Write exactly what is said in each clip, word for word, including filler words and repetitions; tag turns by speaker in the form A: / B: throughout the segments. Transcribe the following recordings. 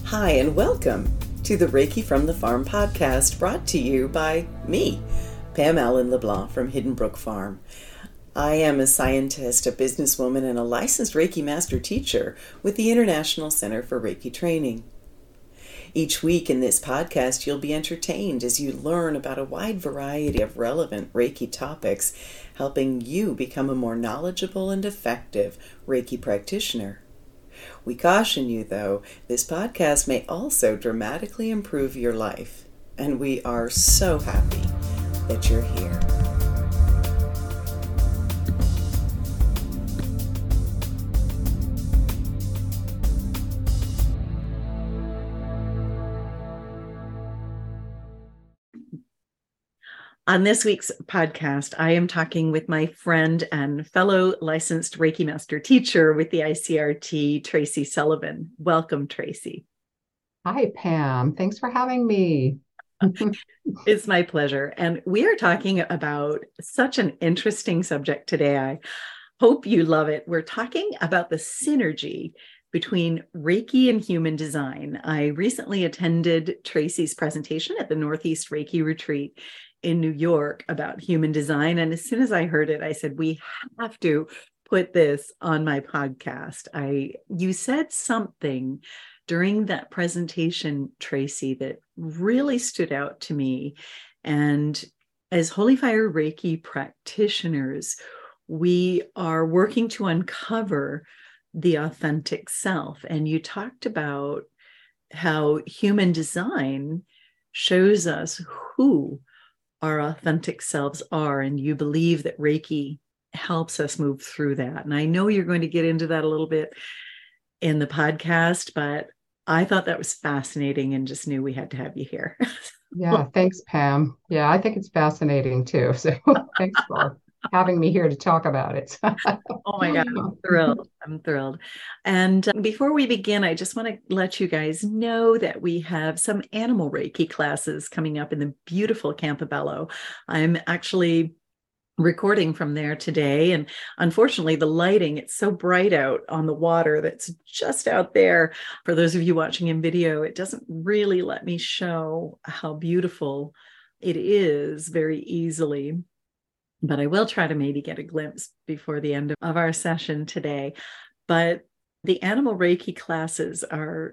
A: Hi, and welcome to the Reiki from the Farm podcast, brought to you by me, Pam Allen LeBlanc from Hidden Brook Farm. I am a scientist, a businesswoman, and a licensed Reiki master teacher with the International Center for Reiki Training. Each week in this podcast, you'll be entertained as you learn about a wide variety of relevant Reiki topics, helping you become a more knowledgeable and effective Reiki practitioner. We caution you, though, this podcast may also dramatically improve your life, and we are so happy that you're here. On this week's podcast, I am talking with my friend and fellow licensed Reiki master teacher with the I C R T, Tracy Sullivan. Welcome, Tracy.
B: Hi, Pam. Thanks for having me.
A: It's my pleasure. And we are talking about such an interesting subject today. I hope you love it. We're talking about the synergy between Reiki and human design. I recently attended Tracy's presentation at the Northeast Reiki Retreat in New York about human design. And as soon as I heard it, I said, we have to put this on my podcast. I, you said something during that presentation, Tracy, that really stood out to me. And as Holy Fire Reiki practitioners, we are working to uncover the authentic self. And you talked about how human design shows us who our authentic selves are, and you believe that Reiki helps us move through that. And I know you're going to get into that a little bit in the podcast, but I thought that was fascinating and just knew we had to have you here.
B: Yeah, thanks, Pam. Yeah, I think it's fascinating too. So thanks for having me here to talk about it.
A: Oh my God, I'm thrilled. I'm thrilled. And before we begin, I just want to let you guys know that we have some animal Reiki classes coming up in the beautiful Campobello. I'm actually recording from there today. And unfortunately, the lighting, it's so bright out on the water that's just out there. For those of you watching in video, it doesn't really let me show how beautiful it is very easily. But I will try to maybe get a glimpse before the end of our session today. But the animal Reiki classes are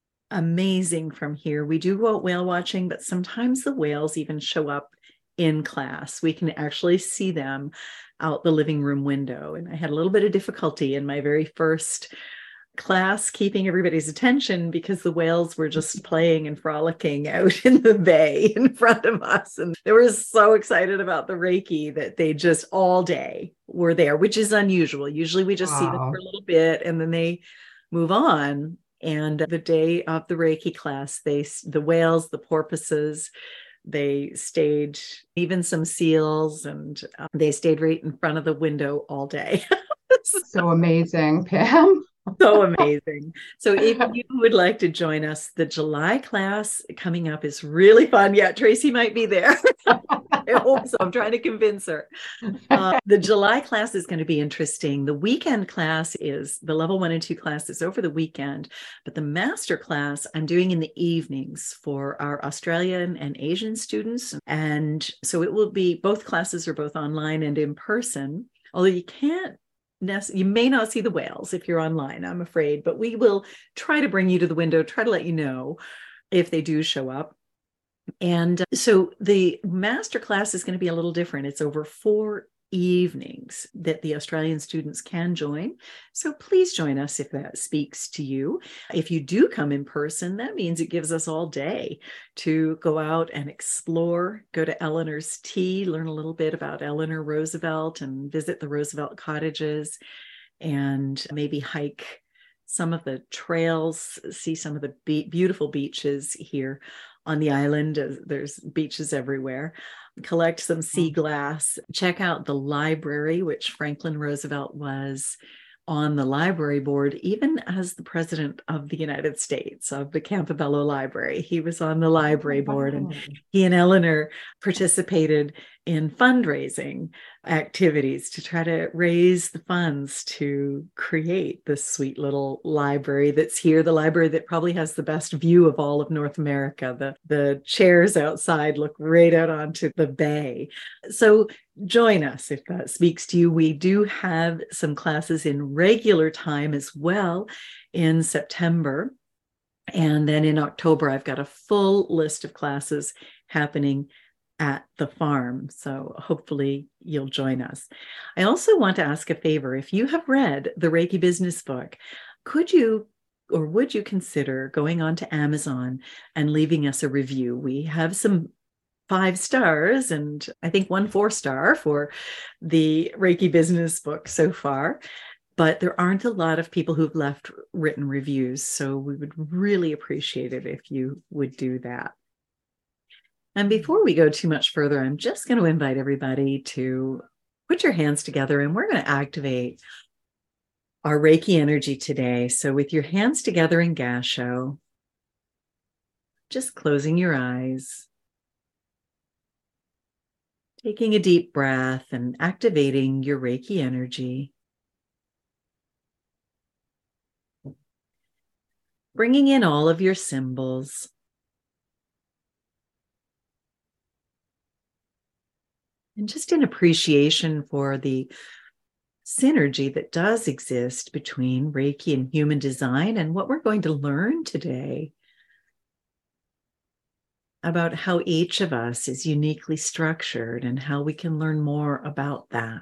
A: amazing from here. We do go out whale watching, but sometimes the whales even show up in class. We can actually see them out the living room window. And I had a little bit of difficulty in my very first class keeping everybody's attention because the whales were just playing and frolicking out in the bay in front of us. And they were so excited about the Reiki that they just all day were there, which is unusual. Usually we just wow. see them for a little bit and then they move on. And the day of the Reiki class, they the whales, the porpoises, they stayed, even some seals, and uh, they stayed right in front of the window all day.
B: So amazing, Pam.
A: So amazing. So if you would like to join us, the July class coming up is really fun. Yeah, Tracy might be there. I hope so. I'm trying to convince her. Uh, the July class is going to be interesting. The weekend class is, the level one and two class is over the weekend, but the master class I'm doing in the evenings for our Australian and Asian students. And so it will be, both classes are both online and in person, although you can't You may not see the whales if you're online, I'm afraid, but we will try to bring you to the window, try to let you know if they do show up. And so the master class is going to be a little different. It's over four evenings that the Australian students can join. So please join us if that speaks to you. If you do come in person, that means it gives us all day to go out and explore, go to Eleanor's Tea, learn a little bit about Eleanor Roosevelt and visit the Roosevelt cottages and maybe hike some of the trails, see some of the be- beautiful beaches here on the island. There's beaches everywhere. Collect some sea glass, check out the library, which Franklin Roosevelt was on the library board, even as the president of the United States, of the Campobello Library. He was on the library board, and he and Eleanor participated in fundraising activities to try to raise the funds to create this sweet little library that's here, the library that probably has the best view of all of North America. The, the chairs outside look right out onto the bay. So join us if that speaks to you. We do have some classes in regular time as well in September. And then in October, I've got a full list of classes happening at the farm. So hopefully you'll join us. I also want to ask a favor. If you have read the Reiki Business book, could you or would you consider going on to Amazon and leaving us a review? We have some five stars and I think one four star for the Reiki Business book so far. But there aren't a lot of people who've left written reviews. So we would really appreciate it if you would do that. And before we go too much further, I'm just going to invite everybody to put your hands together and we're going to activate our Reiki energy today. So with your hands together in Gassho, just closing your eyes, taking a deep breath and activating your Reiki energy. Bringing in all of your symbols. And just in appreciation for the synergy that does exist between Reiki and human design and what we're going to learn today about how each of us is uniquely structured and how we can learn more about that.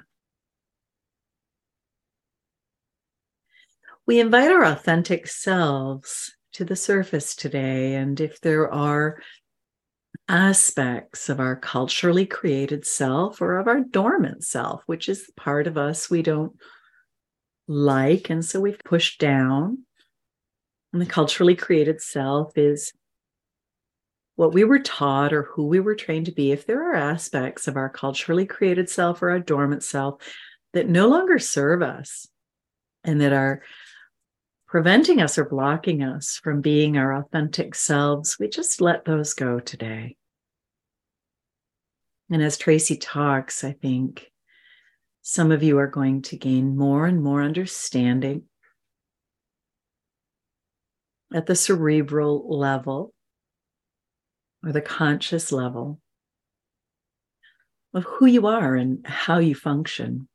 A: We invite our authentic selves to the surface today, and if there are aspects of our culturally created self or of our dormant self, which is the part of us we don't like, and so we've pushed down, and the culturally created self is what we were taught or who we were trained to be. If there are aspects of our culturally created self or our dormant self that no longer serve us and that are preventing us or blocking us from being our authentic selves, we just let those go today. And as Tracy talks, I think some of you are going to gain more and more understanding at the cerebral level or the conscious level of who you are and how you function.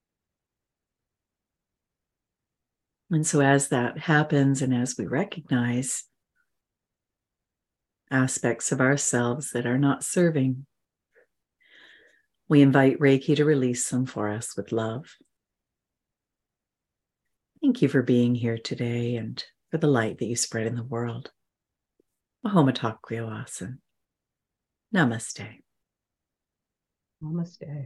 A: And so as that happens and as we recognize aspects of ourselves that are not serving, we invite Reiki to release them for us with love. Thank you for being here today and for the light that you spread in the world. Mahoma Takwio Asan. Namaste.
B: Namaste.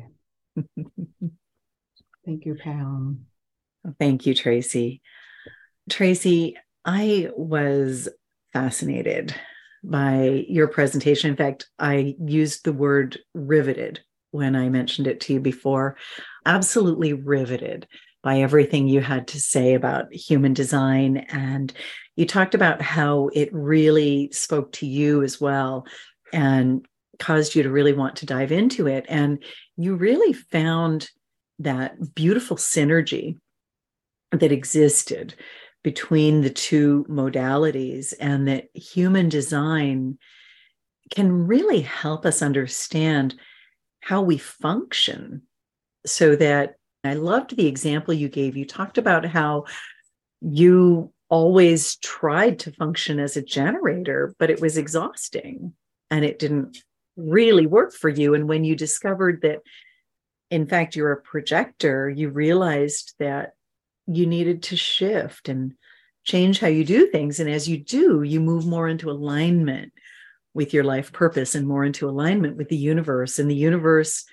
B: Thank you, Pam.
A: Thank you, Tracy. Tracy, I was fascinated by your presentation. In fact, I used the word riveted when I mentioned it to you before. Absolutely riveted by everything you had to say about human design. And you talked about how it really spoke to you as well and caused you to really want to dive into it. And you really found that beautiful synergy that existed between the two modalities, and that human design can really help us understand how we function. So that I loved the example you gave. You talked about how you always tried to function as a generator, but it was exhausting and it didn't really work for you. And when you discovered that, in fact, you're a projector, you realized that you needed to shift and change how you do things. And as you do, you move more into alignment with your life purpose and more into alignment with the universe. And the universe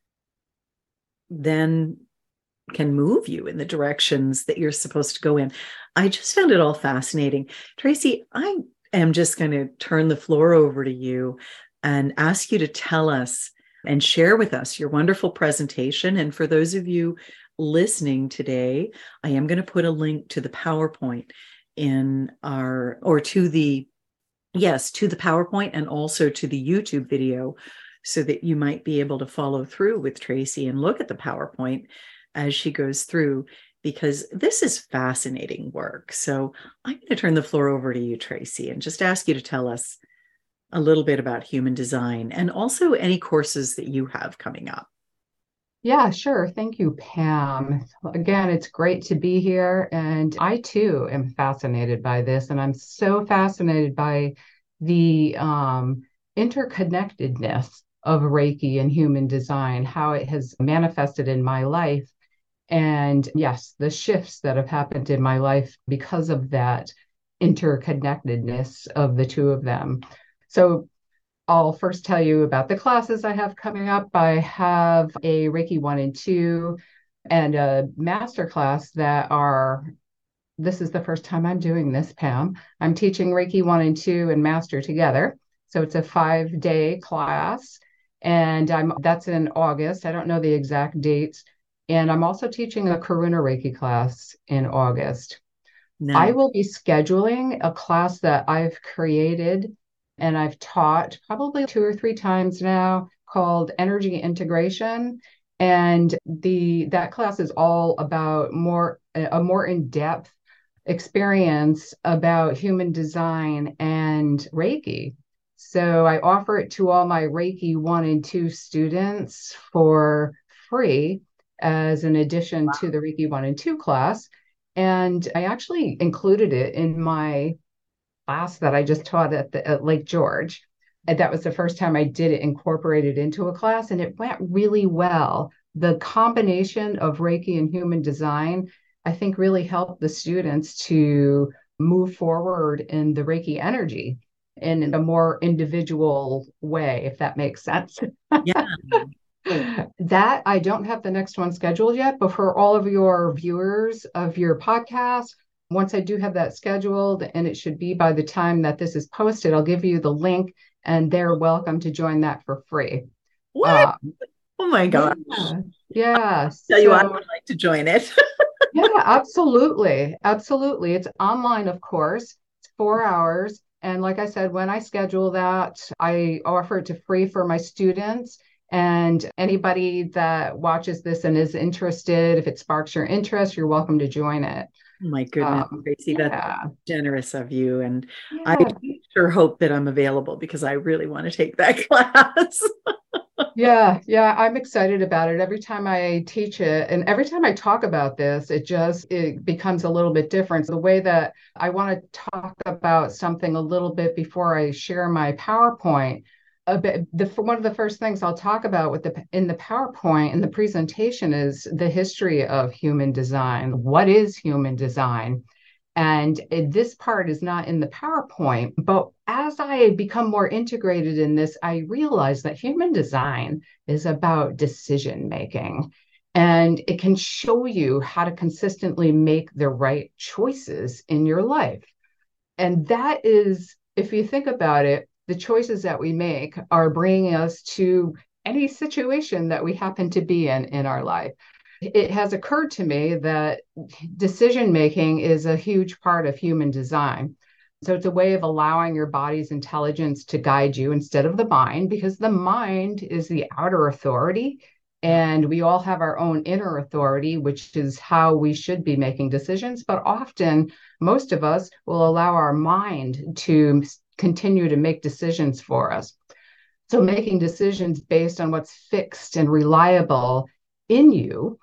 A: then can move you in the directions that you're supposed to go in. I just found it all fascinating. Tracy, I am just going to turn the floor over to you and ask you to tell us and share with us your wonderful presentation. And for those of you listening today, I am going to put a link to the PowerPoint in our, or to the, yes, to the PowerPoint and also to the YouTube video so that you might be able to follow through with Tracy and look at the PowerPoint as she goes through, because this is fascinating work. So I'm going to turn the floor over to you, Tracy, and just ask you to tell us a little bit about human design and also any courses that you have coming up.
B: Yeah, sure. Thank you, Pam. Again, it's great to be here. And I too am fascinated by this. And I'm so fascinated by the um, interconnectedness of Reiki and human design, how it has manifested in my life. And yes, the shifts that have happened in my life because of that interconnectedness of the two of them. So I'll first tell you about the classes I have coming up. I have a Reiki one and two and a master class that are, this is the first time I'm doing this, Pam. I'm teaching Reiki one and two and master together. So it's a five day class, and I'm that's in August. I don't know the exact dates. And I'm also teaching a Karuna Reiki class in August. I
A: Nice.
B: will be scheduling a class that I've created and I've taught probably two or three times now, called Energy Integration. And the that class is all about more a more in-depth experience about human design and Reiki. So I offer it to all my Reiki one and two students for free as an addition to the Reiki one and two class. And I actually included it in my class that I just taught at, the, at Lake George. And that was the first time I did it, incorporated into a class, and it went really well. The combination of Reiki and human design, I think, really helped the students to move forward in the Reiki energy in a more individual way, if that makes sense.
A: Yeah.
B: That I don't have the next one scheduled yet, but for all of your viewers of your podcast, once I do have that scheduled, and it should be by the time that this is posted, I'll give you the link and they're welcome to join that for free.
A: What?
B: Um,
A: Oh my gosh.
B: yeah, yeah.
A: Tell you, I
B: So,
A: would like to join it.
B: yeah, absolutely. Absolutely. It's online, of course. It's four hours. And like I said, when I schedule that, I offer it to free for my students. And anybody that watches this and is interested, if it sparks your interest, you're welcome to join it.
A: Oh my goodness,
B: Um,
A: Tracy, that's
B: yeah,
A: generous of you. And I
B: yeah,
A: sure hope that I'm available because I really want to take that class.
B: yeah, yeah. I'm excited about it every time I teach it, and every time I talk about this, it just it becomes a little bit different. The way that I want to talk about something a little bit before I share my PowerPoint. A bit, the one of the first things I'll talk about with the in the PowerPoint in the presentation is the history of human design. What is human design? And this part is not in the PowerPoint, but as I become more integrated in this, I realize that human design is about decision making. And it can show you how to consistently make the right choices in your life. And that is, if you think about it, the choices that we make are bringing us to any situation that we happen to be in in our life. It has occurred to me that decision making is a huge part of human design. So it's a way of allowing your body's intelligence to guide you instead of the mind, because the mind is the outer authority. And we all have our own inner authority, which is how we should be making decisions. But often, most of us will allow our mind to continue to make decisions for us. So making decisions based on what's fixed and reliable in you,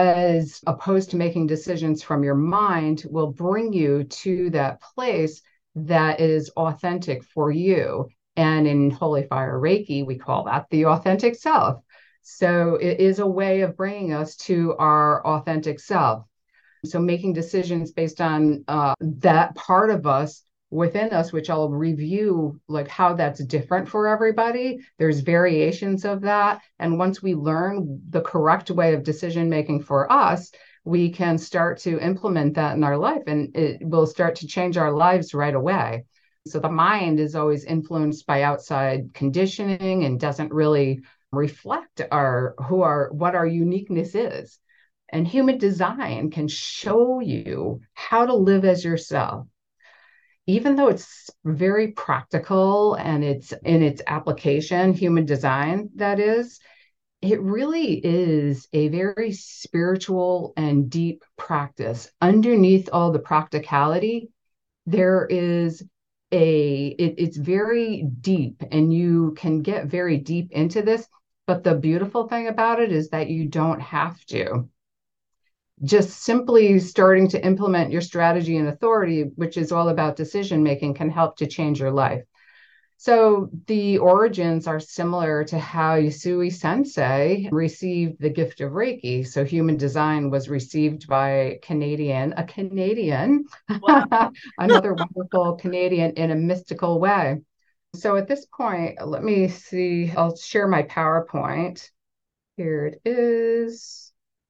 B: as opposed to making decisions from your mind, will bring you to that place that is authentic for you. And in Holy Fire Reiki, we call that the authentic self. So it is a way of bringing us to our authentic self. So making decisions based on uh, that part of us within us, which I'll review like how that's different for everybody. There's variations of that. And once we learn the correct way of decision making for us, we can start to implement that in our life, and it will start to change our lives right away. So the mind is always influenced by outside conditioning and doesn't really reflect our who our what our uniqueness is. And human design can show you how to live as yourself. even though it's very practical and it's in its application, human design, that is, it really is a very spiritual and deep practice. Underneath all the practicality, there is a, it, it's very deep, and you can get very deep into this. But the beautiful thing about it is that you don't have to. Just simply starting to implement your strategy and authority, which is all about decision making, can help to change your life. So the origins are similar to how Yusui Sensei received the gift of Reiki. So human design was received by Canadian, a Canadian,
A: Wow.
B: another wonderful Canadian in a mystical way. So at this point, let me see, I'll share my PowerPoint. Here it is.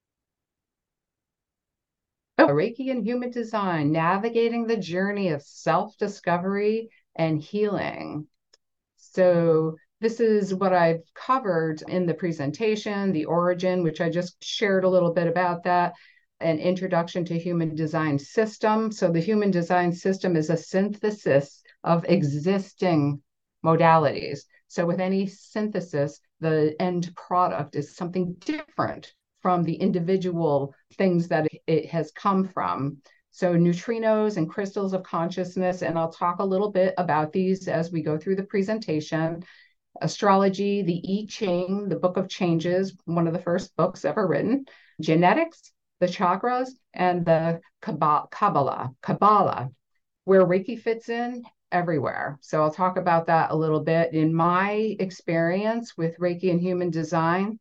B: Oh, Reiki and Human Design, navigating the journey of self-discovery and healing. So this is what I've covered in the presentation, the origin, which I just shared a little bit about that, an introduction to human design system. So the human design system is a synthesis of existing modalities. So with any synthesis, the end product is something different from the individual things that it has come from. So neutrinos and crystals of consciousness, and I'll talk a little bit about these as we go through the presentation. Astrology, the I Ching, the Book of Changes, one of the first books ever written. Genetics, the chakras, and the Kabbalah, Kabbalah, where Reiki fits in everywhere. So I'll talk about that a little bit. In my experience with Reiki and human design,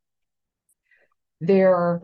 B: they're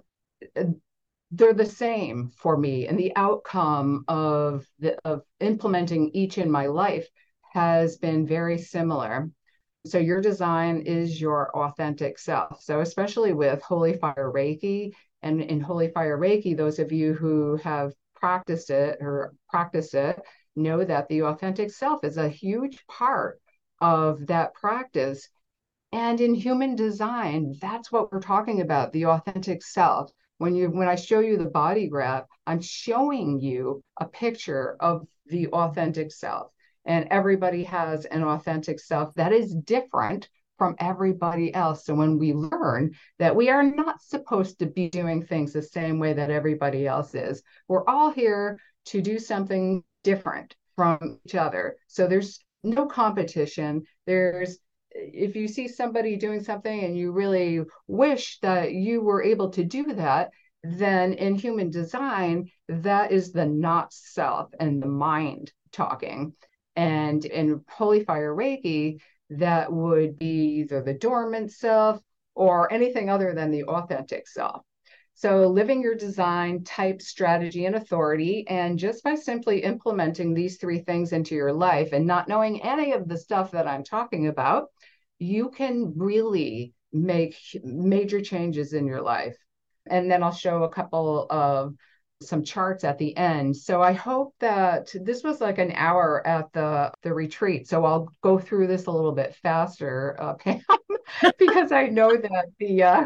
B: they're the same for me, and the outcome of the of implementing each in my life has been very similar. So your design is your authentic self. So especially with Holy Fire Reiki, and in Holy Fire Reiki, those of you who have practiced it or practice it know that the authentic self is a huge part of that practice. And in human design, that's what we're talking about, the authentic self. When you when I show you the body graph, I'm showing you a picture of the authentic self. And everybody has an authentic self that is different from everybody else. So when we learn that we are not supposed to be doing things the same way that everybody else is, we're all here to do something different from each other. So there's no competition. There's If you see somebody doing something and you really wish that you were able to do that, then in human design, that is the not self and the mind talking. And in Holy Fire Reiki, that would be either the dormant self or anything other than the authentic self. So living your design, type, strategy, and authority. And just by simply implementing these three things into your life and not knowing any of the stuff that I'm talking about, you can really make major changes in your life. And then I'll show a couple of some charts at the end. So I hope that this was like an hour at the, the retreat. So I'll go through this a little bit faster, uh, Pam, because I know that the uh,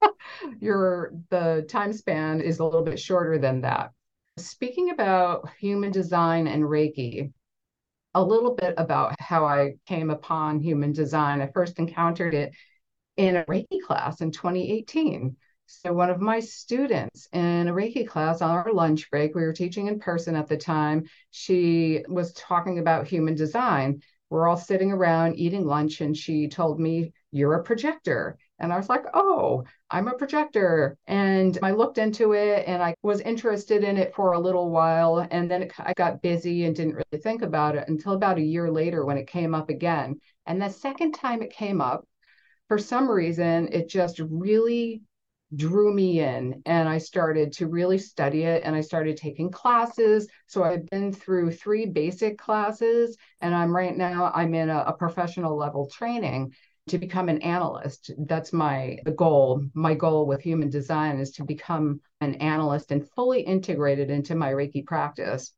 B: your the time span is a little bit shorter than that. Speaking about human design and Reiki, a little bit about how I came upon human design. I first encountered it in a Reiki class in twenty eighteen. So one of my students in a Reiki class on our lunch break, we were teaching in person at the time, she was talking about human design. We're all sitting around eating lunch, and she told me, "You're a projector." And I was like, "Oh, I'm a projector." And I looked into it and I was interested in it for a little while. And then it, I got busy and didn't really think about it until about a year later when it came up again. And the second time it came up, for some reason, it just really drew me in, and I started to really study it, and I started taking classes. So I've been through three basic classes, and I'm right now I'm in a, a professional level training to become an analyst. That's my the goal. My goal with human design is to become an analyst and fully integrated into my Reiki practice.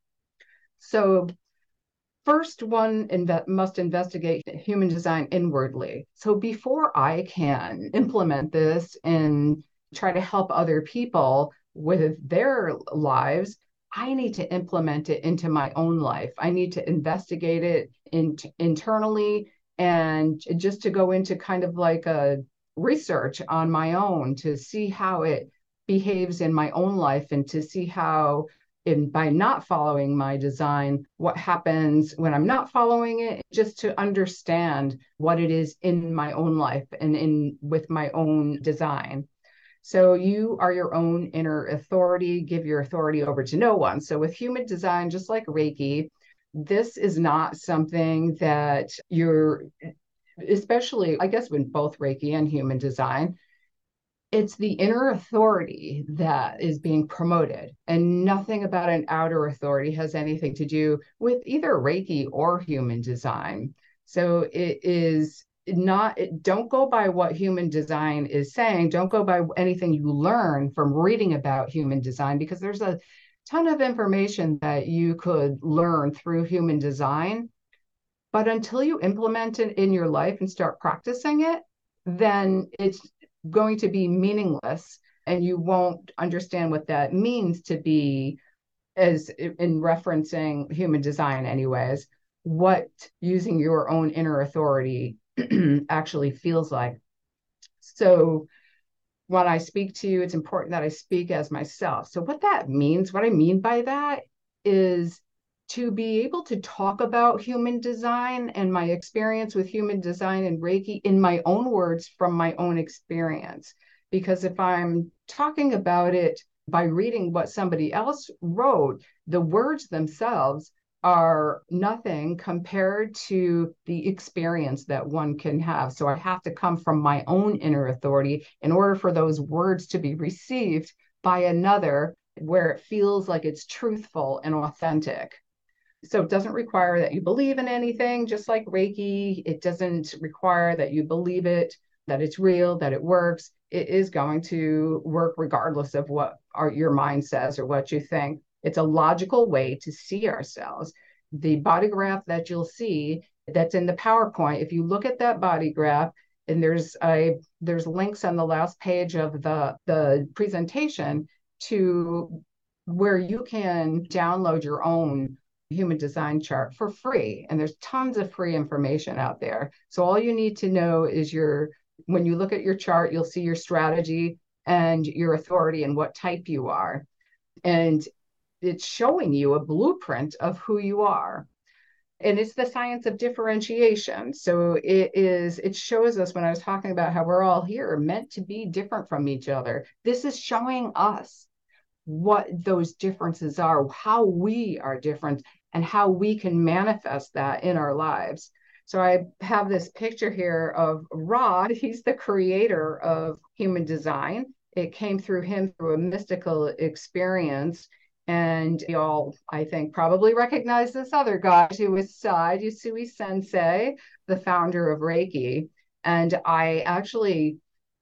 B: So first, one inve- must investigate human design inwardly. So before I can implement this and try to help other people with their lives, I need to implement it into my own life. I need to investigate it in, internally, and just to go into kind of like a research on my own to see how it behaves in my own life, and to see how, in by not following my design, what happens when I'm not following it, just to understand what it is in my own life and in with my own design. So you are your own inner authority. Give your authority over to no one. So with human design, just like Reiki, this is not something that you're, especially, I guess, with both Reiki and human design, it's the inner authority that is being promoted, and nothing about an outer authority has anything to do with either Reiki or human design. So it is not, don't go by what human design is saying. Don't go by anything you learn from reading about human design, because there's a ton of information that you could learn through human design. But until you implement it in your life and start practicing it, then it's going to be meaningless, and you won't understand what that means to be, as in referencing human design anyways, what using your own inner authority actually feels like. So when I speak to you, it's important that I speak as myself. So what that means, what I mean by that is to be able to talk about human design and my experience with human design and Reiki in my own words from my own experience. Because if I'm talking about it by reading what somebody else wrote, the words themselves are nothing compared to the experience that one can have. So I have to come from my own inner authority in order for those words to be received by another, where it feels like it's truthful and authentic. So it doesn't require that you believe in anything, just like Reiki. It doesn't require that you believe it, that it's real, that it works. It is going to work regardless of what our, your mind says or what you think. It's a logical way to see ourselves. The body graph that you'll see that's in the PowerPoint, if you look at that body graph, and there's a there's links on the last page of the, the presentation to where you can download your own human design chart for free. And there's tons of free information out there. So all you need to know is your, when you look at your chart, you'll see your strategy and your authority and what type you are. And it's showing you a blueprint of who you are. And it's the science of differentiation. So it is, it shows us, when I was talking about how we're all here meant to be different from each other, this is showing us what those differences are, how we are different, and how we can manifest that in our lives. So I have this picture here of Rod. He's the creator of human design. It came through him through a mystical experience. And y'all, I think, probably recognize this other guy to his side, Usui Sensei, the founder of Reiki. And I actually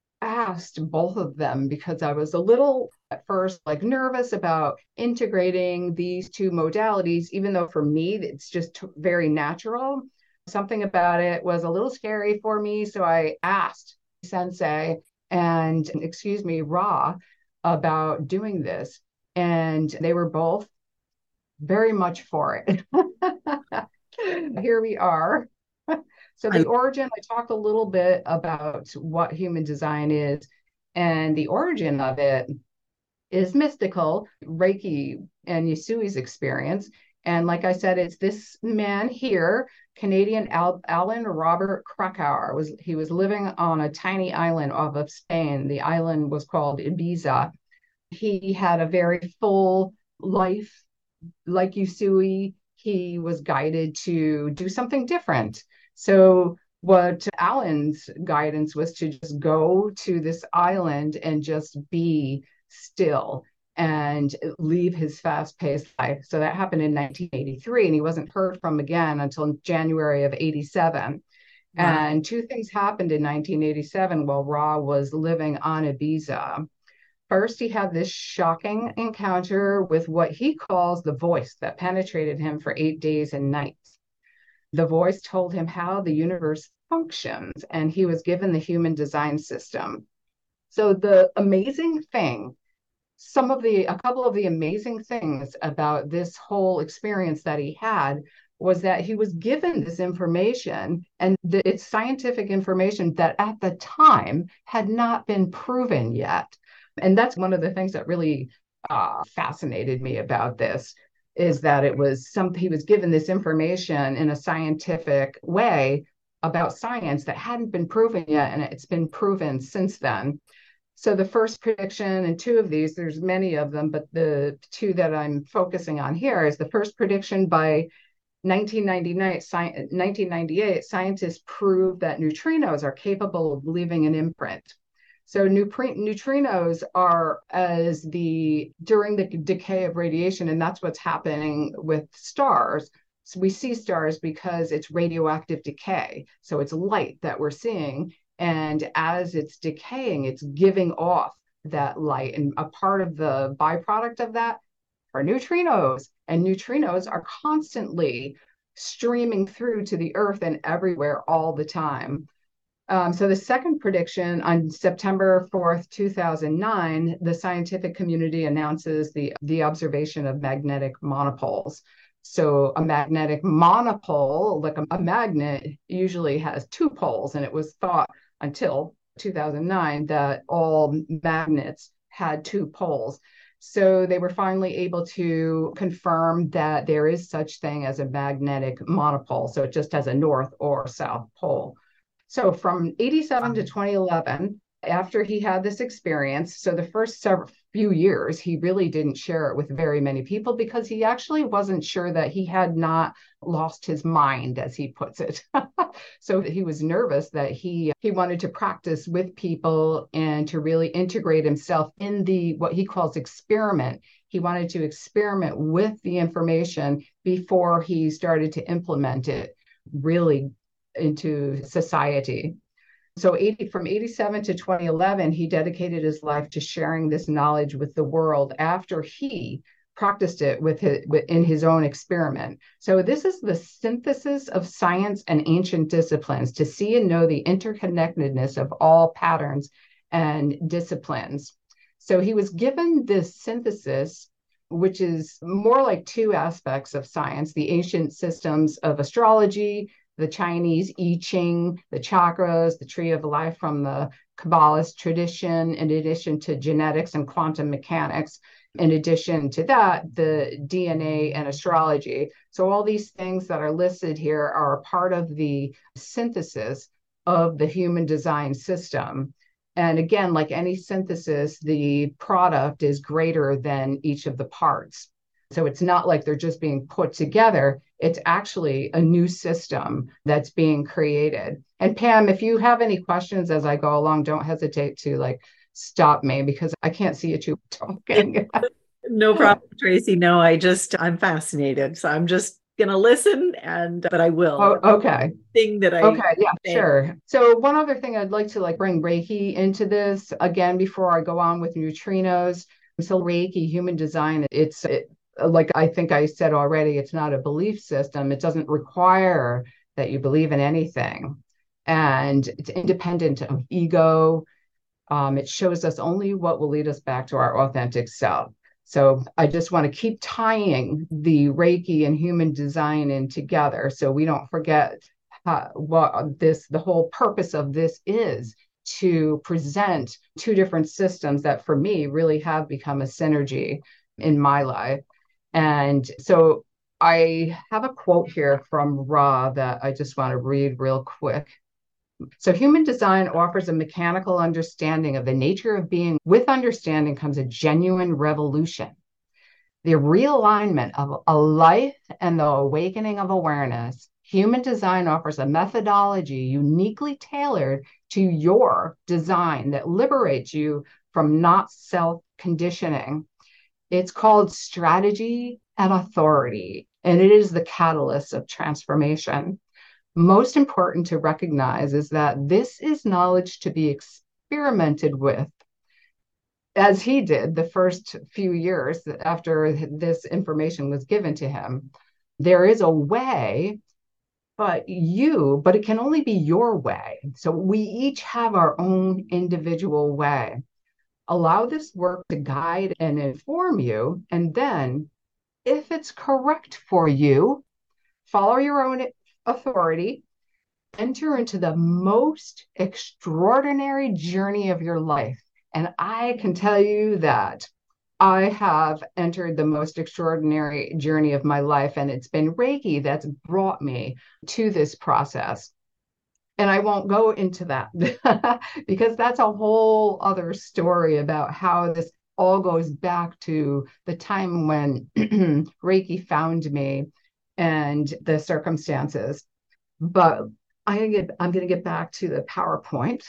B: asked both of them, because I was a little at first like nervous about integrating these two modalities, even though for me it's just very natural. Something about it was a little scary for me. So I asked Sensei and, excuse me, Ra, about doing this. And they were both very much for it. Here we are. So the origin, I talked a little bit about what human design is, and the origin of it is mystical, Reiki and Usui's experience. And like I said, it's this man here, Canadian Al- Alan Robert Krakauer. Was he was living on a tiny island off of Spain. The island was called Ibiza. He had a very full life, like Usui. He was guided to do something different. So what Alan's guidance was to just go to this island and just be still and leave his fast-paced life. So that happened in nineteen eighty-three, and he wasn't heard from again until January of eighty-seven. Wow. And two things happened in nineteen eighty-seven while Ra was living on Ibiza. First, he had this shocking encounter with what he calls the voice that penetrated him for eight days and nights. The voice told him how the universe functions, and he was given the human design system. So the amazing thing, some of the, a couple of the amazing things about this whole experience that he had was that he was given this information, and the, it's scientific information that at the time had not been proven yet. And that's one of the things that really uh, fascinated me about this, is that it was some, he was given this information in a scientific way about science that hadn't been proven yet, and it's been proven since then. So the first prediction, and two of these, there's many of them, but the two that I'm focusing on here is the first prediction by nineteen ninety-nine, nineteen ninety-eight, scientists proved that neutrinos are capable of leaving an imprint. So neutrinos are as the, during the decay of radiation, and that's what's happening with stars. So we see stars because it's radioactive decay. So it's light that we're seeing. And as it's decaying, it's giving off that light. And a part of the byproduct of that are neutrinos. And neutrinos are constantly streaming through to the Earth and everywhere all the time. Um, so the second prediction, on September fourth, two thousand nine, the scientific community announces the, the observation of magnetic monopoles. So a magnetic monopole, like a, a magnet, usually has two poles, and it was thought until two thousand nine that all magnets had two poles. So they were finally able to confirm that there is such thing as a magnetic monopole. So it just has a north or south pole. So from eighty-seven to twenty eleven, after he had this experience, so the first several few years, he really didn't share it with very many people because he actually wasn't sure that he had not lost his mind, as he puts it. So he was nervous that he he wanted to practice with people and to really integrate himself in the, what he calls experiment. He wanted to experiment with the information before he started to implement it really into society. So eighty, from eighty-seven to twenty eleven, he dedicated his life to sharing this knowledge with the world after he practiced it with his, in his own experiment. So this is the synthesis of science and ancient disciplines, to see and know the interconnectedness of all patterns and disciplines. So he was given this synthesis, which is more like two aspects of science: the ancient systems of astrology, the Chinese I Ching, the chakras, the tree of life from the Kabbalist tradition, in addition to genetics and quantum mechanics. In addition to that, the D N A and astrology. So all these things that are listed here are a part of the synthesis of the human design system. And again, like any synthesis, the product is greater than each of the parts. So it's not like they're just being put together. It's actually a new system that's being created. And Pam, if you have any questions as I go along, don't hesitate to like stop me, because I can't see you two talking.
A: No problem, Tracy. No, I just, I'm fascinated. So I'm just going to listen, and, but I will.
B: Oh, okay.
A: Thing that I.
B: Okay. Yeah, say. Sure. So one other thing I'd like to like bring Reiki into this again, before I go on with neutrinos. So Reiki, human design, it's, it, like I think I said already, it's not a belief system. It doesn't require that you believe in anything. And it's independent of ego. Um, it shows us only what will lead us back to our authentic self. So I just want to keep tying the Reiki and human design in together, so we don't forget how, what this, the whole purpose of this is, to present two different systems that for me really have become a synergy in my life. And so I have a quote here from Ra that I just want to read real quick. So human design offers a mechanical understanding of the nature of being. With understanding comes a genuine revolution, the realignment of a life and the awakening of awareness. Human design offers a methodology uniquely tailored to your design that liberates you from not self-conditioning. It's called strategy and authority, and it is the catalyst of transformation. Most important to recognize is that this is knowledge to be experimented with, as he did the first few years after this information was given to him. There is a way, but you, but it can only be your way. So we each have our own individual way. Allow this work to guide and inform you. And then, if it's correct for you, follow your own authority, enter into the most extraordinary journey of your life. And I can tell you that I have entered the most extraordinary journey of my life, and it's been Reiki that's brought me to this process. And I won't go into that because that's a whole other story about how this all goes back to the time when Reiki found me and the circumstances. But I'm gonna get, I'm going to get back to the PowerPoint.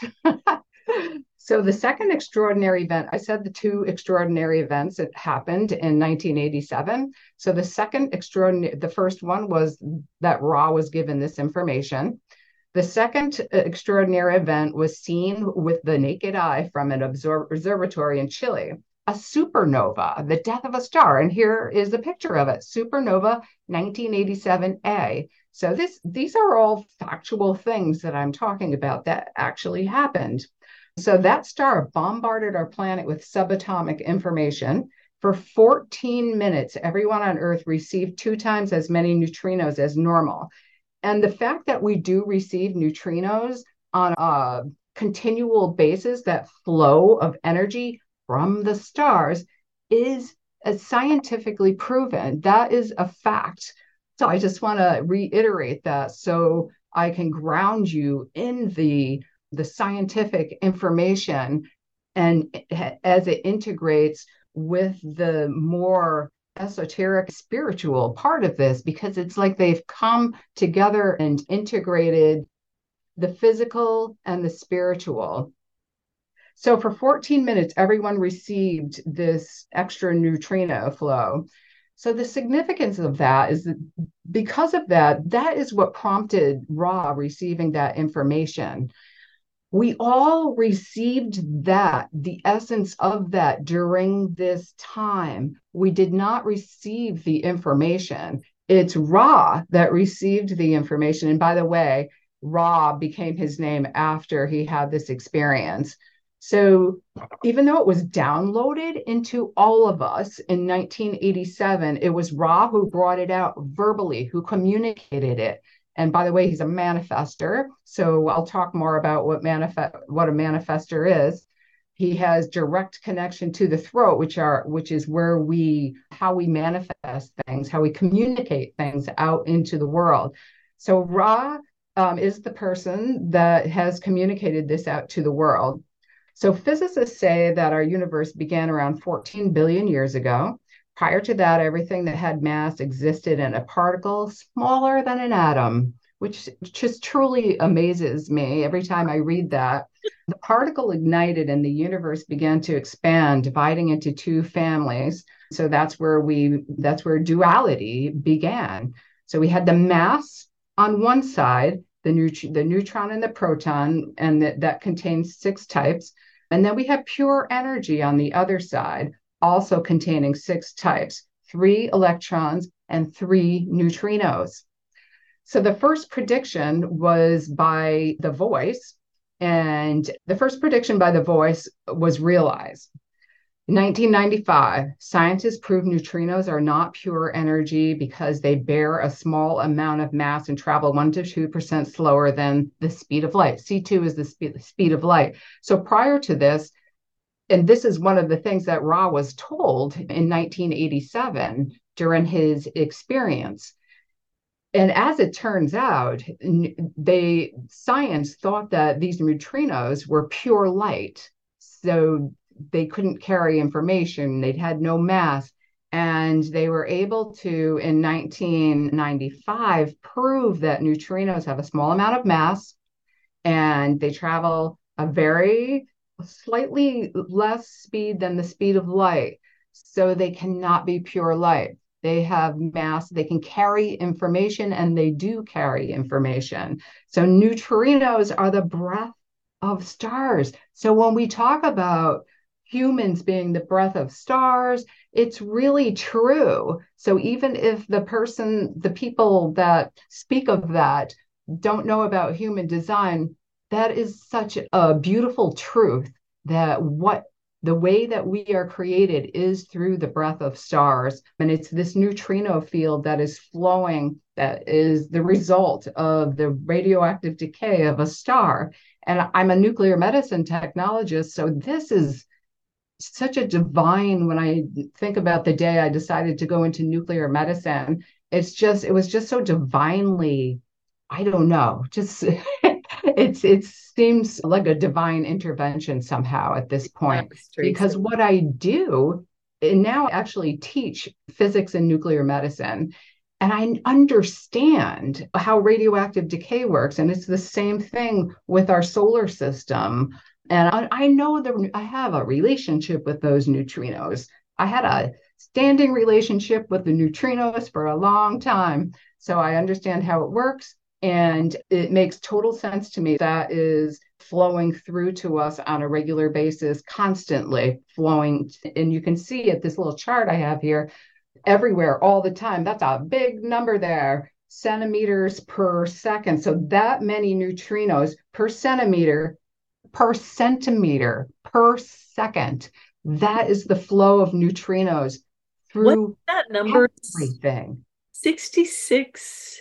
B: So the second extraordinary event, I said the two extraordinary events that happened in nineteen eighty-seven. So the second extraordinary, the first one was that Ra was given this information. The second extraordinary event was seen with the naked eye from an observatory in Chile, a supernova, the death of a star. And here is a picture of it, supernova nineteen eighty-seven A. So this, these are all factual things that I'm talking about that actually happened. So that star bombarded our planet with subatomic information. For fourteen minutes, everyone on Earth received two times as many neutrinos as normal. And the fact that we do receive neutrinos on a continual basis, that flow of energy from the stars, is scientifically proven. That is a fact. So I just want to reiterate that so I can ground you in the, the scientific information, and as it integrates with the more esoteric spiritual part of this, because it's like they've come together and integrated the physical and the spiritual. So for fourteen minutes, everyone received this extra neutrino flow. So the significance of that is that because of that, that is what prompted Ra receiving that information. We all received that, the essence of that during this time. We did not receive the information. It's Ra that received the information. And by the way, Ra became his name after he had this experience. So even though it was downloaded into all of us in nineteen eighty-seven, it was Ra who brought it out verbally, who communicated it. And by the way, he's a manifester. So I'll talk more about what manifest what a manifester is. He has direct connection to the throat, which are which is where we how we manifest things, how we communicate things out into the world. So Ra um, is the person that has communicated this out to the world. So physicists say that our universe began around fourteen billion years ago. Prior to that, everything that had mass existed in a particle smaller than an atom, which just truly amazes me every time I read that. The particle ignited and the universe began to expand, dividing into two families. So that's where we that's where duality began. So we had the mass on one side, the, neut- the neutron and the proton, and that, that contains six types. And then we have pure energy on the other side, also containing six types, three electrons and three neutrinos. So the first prediction was by the voice, and the first prediction by the voice was realized. In nineteen ninety-five, scientists proved neutrinos are not pure energy because they bear a small amount of mass and travel one to two percent slower than the speed of light. C two is the speed, speed of light. So prior to this, and this is one of the things that Ra was told in nineteen eighty-seven during his experience. And as it turns out, they science thought that these neutrinos were pure light. So they couldn't carry information. They'd had no mass. And they were able to, in nineteen ninety-five, prove that neutrinos have a small amount of mass and they travel a very slightly less speed than the speed of light. So they cannot be pure light. They have mass, they can carry information, and they do carry information. So neutrinos are the breath of stars. So when we talk about humans being the breath of stars, it's really true. So even if the person, the people that speak of that don't know about human design, that is such a beautiful truth that what The way that we are created is through the breath of stars. And it's this neutrino field that is flowing, that is the result of the radioactive decay of a star. And I'm a nuclear medicine technologist, so this is such a divine, when I think about the day I decided to go into nuclear medicine, it's just, it was just so divinely, I don't know, just it's it seems like a divine intervention somehow at this point.
A: Yes,
B: Because
A: Tracy.
B: what I do, and now I actually teach physics and nuclear medicine, and I understand how radioactive decay works. And it's the same thing with our solar system. And I, I know that I have a relationship with those neutrinos. I had a standing relationship with the neutrinos for a long time. So I understand how it works. And it makes total sense to me. That is flowing through to us on a regular basis, constantly flowing. And you can see at this little chart I have here, everywhere, all the time. That's a big number there, centimeters per second. So that many neutrinos per centimeter, per centimeter, per second. That is the flow of neutrinos through
A: What's that number?
B: everything.
A: sixty-six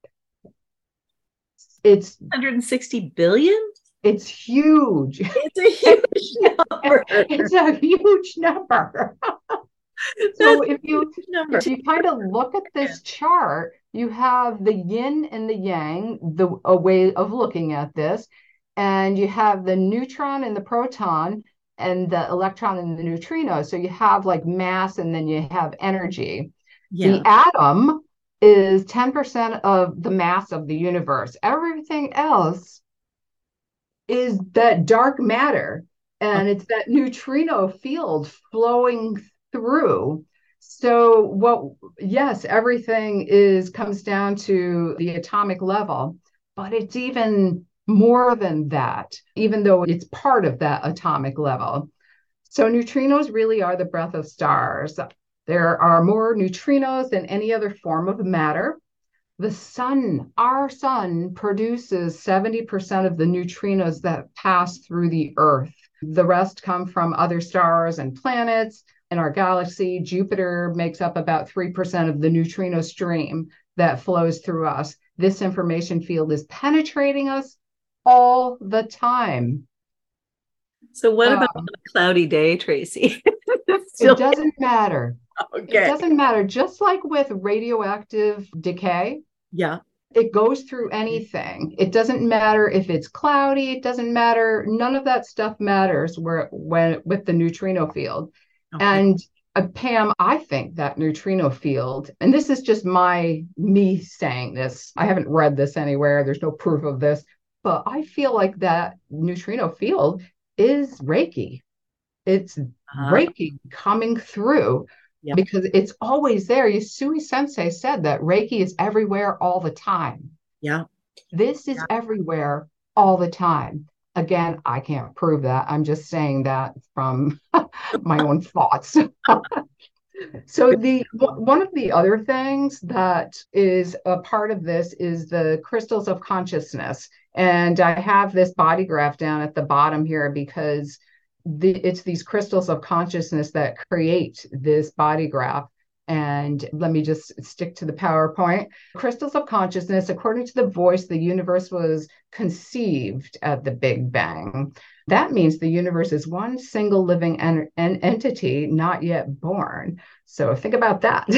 B: It's
A: one hundred sixty billion?
B: it's huge.
A: It's a huge number.
B: It's a huge number. So if you
A: number.
B: if you kind of look at this chart, you have the yin and the yang, the a way of looking at this, and you have the neutron and the proton and the electron and the neutrino. So you have like mass and then you have energy.
A: Yeah.
B: The atom is ten percent of the mass of the universe. Everything else is that dark matter, and it's that neutrino field flowing through. So what, yes, everything is comes down to the atomic level, but it's even more than that, even though it's part of that atomic level. So neutrinos really are the breath of stars. There are more neutrinos than any other form of matter. The sun, our sun, produces seventy percent of the neutrinos that pass through the Earth. The rest come from other stars and planets. In our galaxy, Jupiter makes up about three percent of the neutrino stream that flows through us. This information field is penetrating us all the time.
A: So what
B: Um,
A: about on a cloudy day, Tracy?
B: Still, it doesn't matter.
A: Okay.
B: It doesn't matter. Just like with radioactive decay,
A: yeah,
B: it goes through anything. It doesn't matter if it's cloudy. It doesn't matter. None of that stuff matters where when with the neutrino field. Okay. And uh, Pam, I think that neutrino field, and this is just my me saying this. I haven't read this anywhere. There's no proof of this, but I feel like that neutrino field is Reiki. It's uh-huh. Reiki coming through. Yep. Because it's always there. Yasui Sensei said that Reiki is everywhere all the time.
A: Yeah.
B: This is yeah. everywhere all the time. Again, I can't prove that. I'm just saying that from my own thoughts. So the one of the other things that is a part of this is the crystals of consciousness. And I have this body graph down at the bottom here because The, it's these crystals of consciousness that create this body graph. And let me just stick to the PowerPoint. Crystals of consciousness, according to the voice, the universe was conceived at the Big Bang. That means the universe is one single living en- en- entity not yet born. So think about that.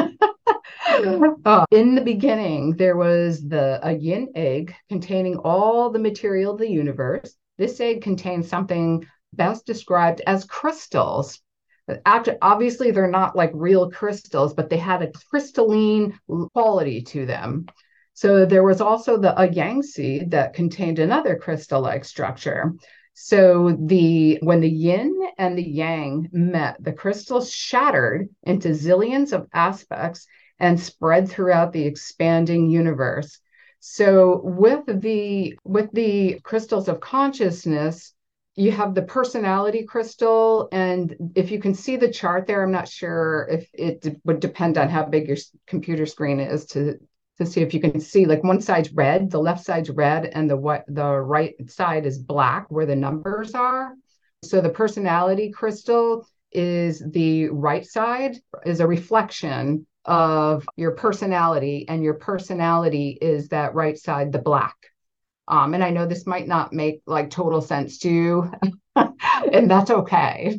B: uh, in the beginning, there was the a yin egg containing all the material of the universe. This egg contains something best described as crystals. After, obviously, they're not like real crystals, but they had a crystalline quality to them. So there was also the a yang seed that contained another crystal-like structure. So the when the yin and the yang met, the crystals shattered into zillions of aspects and spread throughout the expanding universe. So with the with the crystals of consciousness, you have the personality crystal. And if you can see the chart there, I'm not sure if it would depend on how big your computer screen is to, to see if you can see, like one side's red, the left side's red, and the what the right side is black where the numbers are. So the personality crystal is the right side, is a reflection of your personality, and your personality is that right side, the black. Um, and I know this might not make like total sense to you, and that's okay.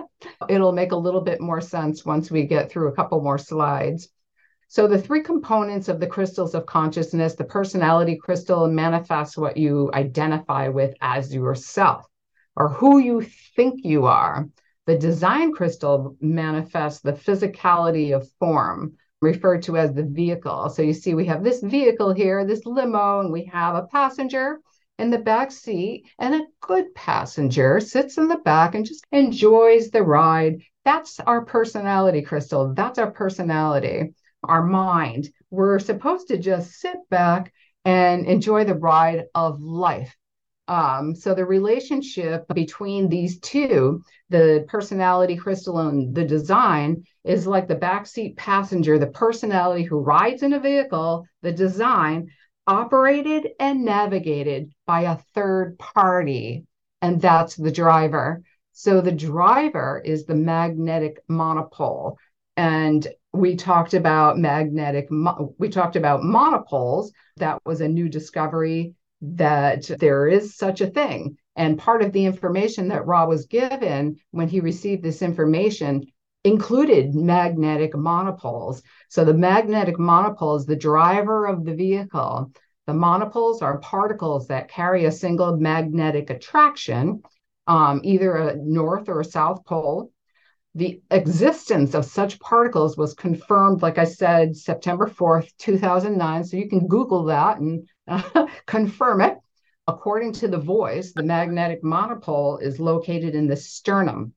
B: It'll make a little bit more sense once we get through a couple more slides. So the three components of the crystals of consciousness, the personality crystal manifests what you identify with as yourself or who you think you are. The design crystal manifests the physicality of form, referred to as the vehicle. So you see we have this vehicle here, this limo, and we have a passenger in the back seat, and a good passenger sits in the back and just enjoys the ride. That's our personality crystal. That's our personality, our mind. We're supposed to just sit back and enjoy the ride of life. Um, so the relationship between these two, the personality crystal and the design, is like the backseat passenger, the personality who rides in a vehicle, the design, operated and navigated by a third party, and that's the driver. So the driver is the magnetic monopole. And we talked about magnetic, we talked about monopoles. That was a new discovery, that there is such a thing. And part of the information that Ra was given when he received this information included magnetic monopoles. So the magnetic monopole is the driver of the vehicle. The monopoles are particles that carry a single magnetic attraction, um, either a north or a south pole. The existence of such particles was confirmed, like I said, September fourth, two thousand nine. So you can Google that and uh, confirm it. According to The Voice, the magnetic monopole is located in the sternum,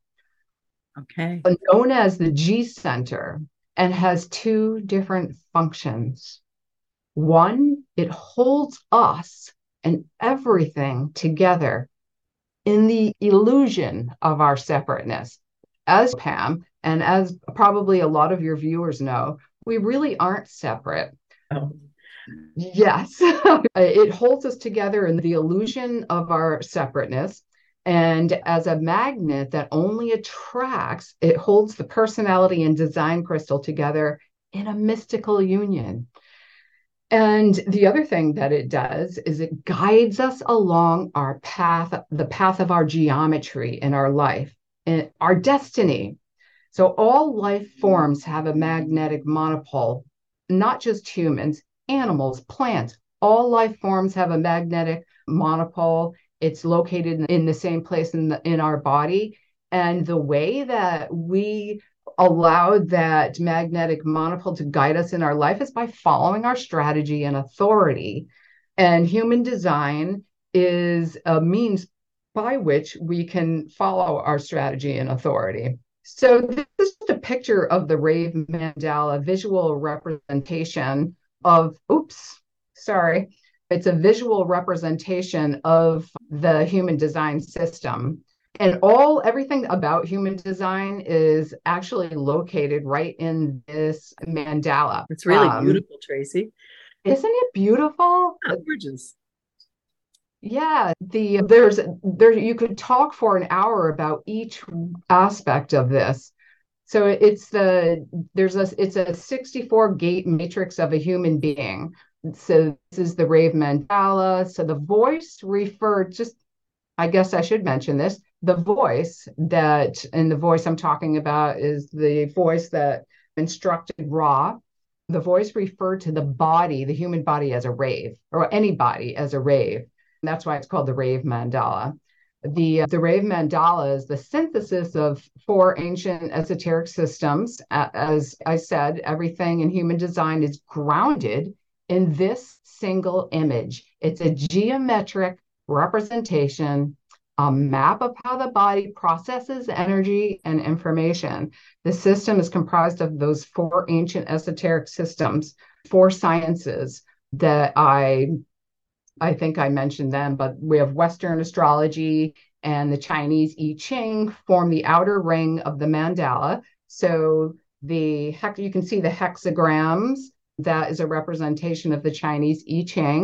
A: okay,
B: known as the G center, and has two different functions. One, it holds us and everything together in the illusion of our separateness. As Pam, and as probably a lot of your viewers know, we really aren't separate.
A: oh.
B: Yes, it holds us together in the illusion of our separateness. And as a magnet that only attracts, it holds the personality and design crystal together in a mystical union. And the other thing that it does is it guides us along our path, the path of our geometry in our life, and our destiny. So all life forms have a magnetic monopole, not just humans, animals, plants. All life forms have a magnetic monopole. It's located in the same place in, the, in our body. And the way that we allow that magnetic monopole to guide us in our life is by following our strategy and authority. And human design is a means by which we can follow our strategy and authority. So this is a picture of the Rave Mandala, visual representation of, oops, sorry. It's a visual representation of the human design system. And all, everything about human design is actually located right in this mandala.
A: It's really
B: um,
A: beautiful, Tracy.
B: Isn't it beautiful?
A: Oh, gorgeous.
B: Yeah, the there's there you could talk for an hour about each aspect of this. So it's the there's a it's a sixty-four gate matrix of a human being. So this is the Rave Mandala. So the voice referred, just I guess I should mention this. The voice that, and the voice I'm talking about is the voice that instructed Ra. The voice referred to the body, the human body, as a rave, or any body as a rave. And that's why it's called the Rave Mandala. The, the Rave Mandala is the synthesis of four ancient esoteric systems. As I said, everything in human design is grounded in this single image. It's a geometric representation, a map of how the body processes energy and information. The system is comprised of those four ancient esoteric systems, four sciences that I I think I mentioned them, but we have Western astrology and the Chinese I Ching form the outer ring of the mandala. So the hex, you can see the hexagrams. That is a representation of the Chinese I Ching.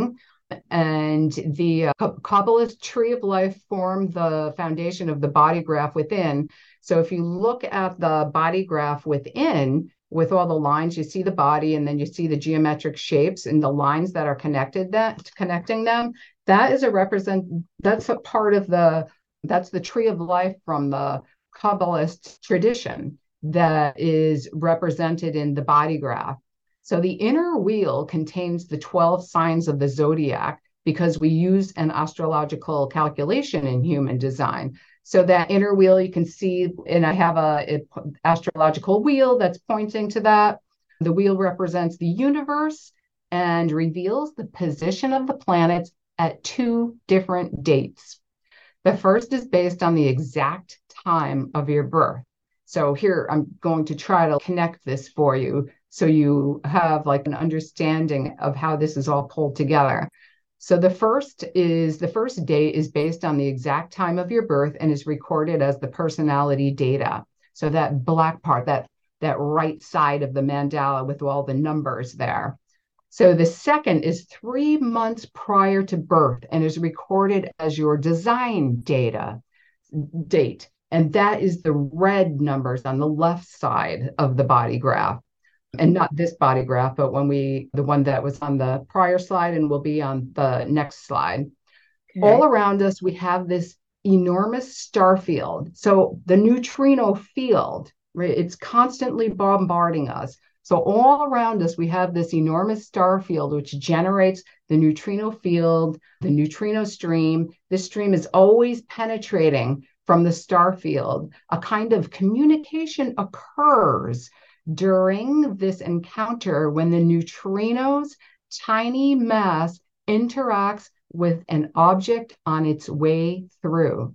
B: And the uh, Kabbalist tree of life formed the foundation of the body graph within. So if you look at the body graph within, with all the lines, you see the body, and then you see the geometric shapes and the lines that are connected that connecting them. That is a represent. That's a part of the. That's the tree of life from the Kabbalist tradition that is represented in the body graph. So the inner wheel contains the twelve signs of the zodiac because we use an astrological calculation in human design. So that inner wheel you can see, and I have a, a astrological wheel that's pointing to that. The wheel represents the universe and reveals the position of the planets at two different dates. The first is based on the exact time of your birth. So here I'm going to try to connect this for you so you have like an understanding of how this is all pulled together. So the first is the first date is based on the exact time of your birth and is recorded as the personality data. So that black part, that that right side of the mandala with all the numbers there. So the second is three months prior to birth and is recorded as your design data date. And that is the red numbers on the left side of the body graph. And not this body graph, but when we, the one that was on the prior slide and will be on the next slide. Okay. All around us, we have this enormous star field. So the neutrino field, right, it's constantly bombarding us. So all around us, we have this enormous star field, which generates the neutrino field, the neutrino stream. This stream is always penetrating from the star field. A kind of communication occurs during this encounter when the neutrino's tiny mass interacts with an object on its way through.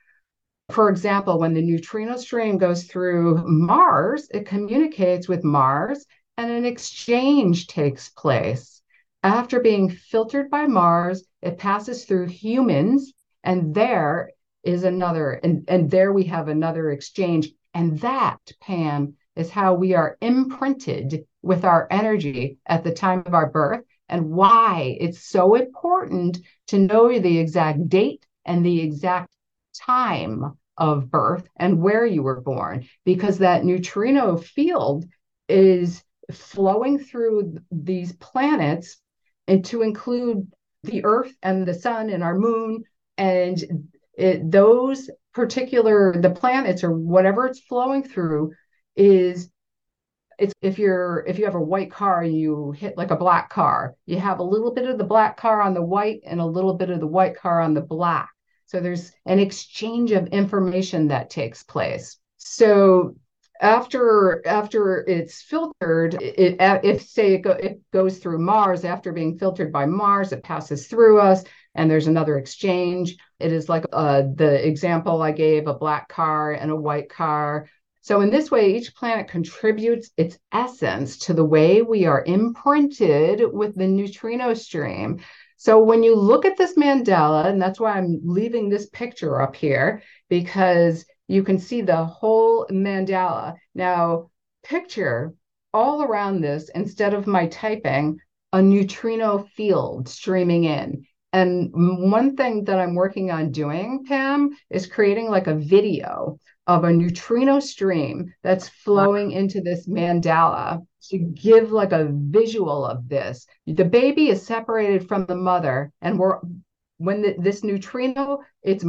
B: For example, when the neutrino stream goes through Mars, it communicates with Mars and an exchange takes place. After being filtered by Mars, it passes through humans, and there is another, and, and there we have another exchange. And that, Pam, is how we are imprinted with our energy at the time of our birth, and why it's so important to know the exact date and the exact time of birth and where you were born, because that neutrino field is flowing through these planets, and to include the Earth and the sun and our moon, and it, those particular, the planets or whatever it's flowing through is, it's if you're if you have a white car and you hit like a black car, you have a little bit of the black car on the white and a little bit of the white car on the black. So there's an exchange of information that takes place. So after after it's filtered, it, if say it, go, it goes through Mars, after being filtered by Mars, it passes through us and there's another exchange. It is like uh, the example I gave, a black car and a white car. So in this way, each planet contributes its essence to the way we are imprinted with the neutrino stream. So when you look at this mandala, and that's why I'm leaving this picture up here, because you can see the whole mandala. Now, picture all around this, instead of my typing, a neutrino field streaming in. And one thing that I'm working on doing, Pam, is creating like a video of a neutrino stream that's flowing into this mandala to give like a visual of this. The baby is separated from the mother, and we're when the, this neutrino, it's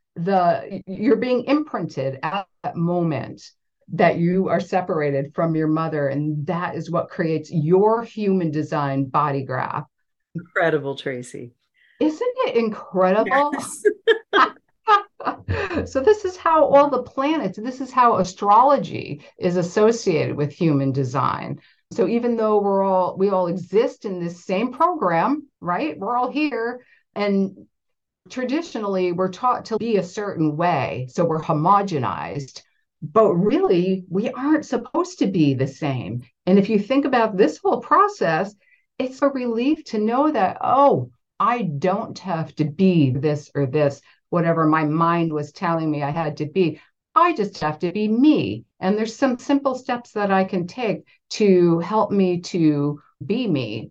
B: the you're being imprinted at that moment that you are separated from your mother, and that is what creates your human design body graph.
A: Incredible, Tracy.
B: Isn't it incredible?
A: Yes.
B: So this is how all the planets, this is how astrology is associated with human design. So even though we're all, we all exist in this same program, right? We're all here. And traditionally we're taught to be a certain way. So we're homogenized, but really we aren't supposed to be the same. And if you think about this whole process, it's a relief to know that, oh, I don't have to be this or this, whatever my mind was telling me I had to be. I just have to be me. And there's some simple steps that I can take to help me to be me.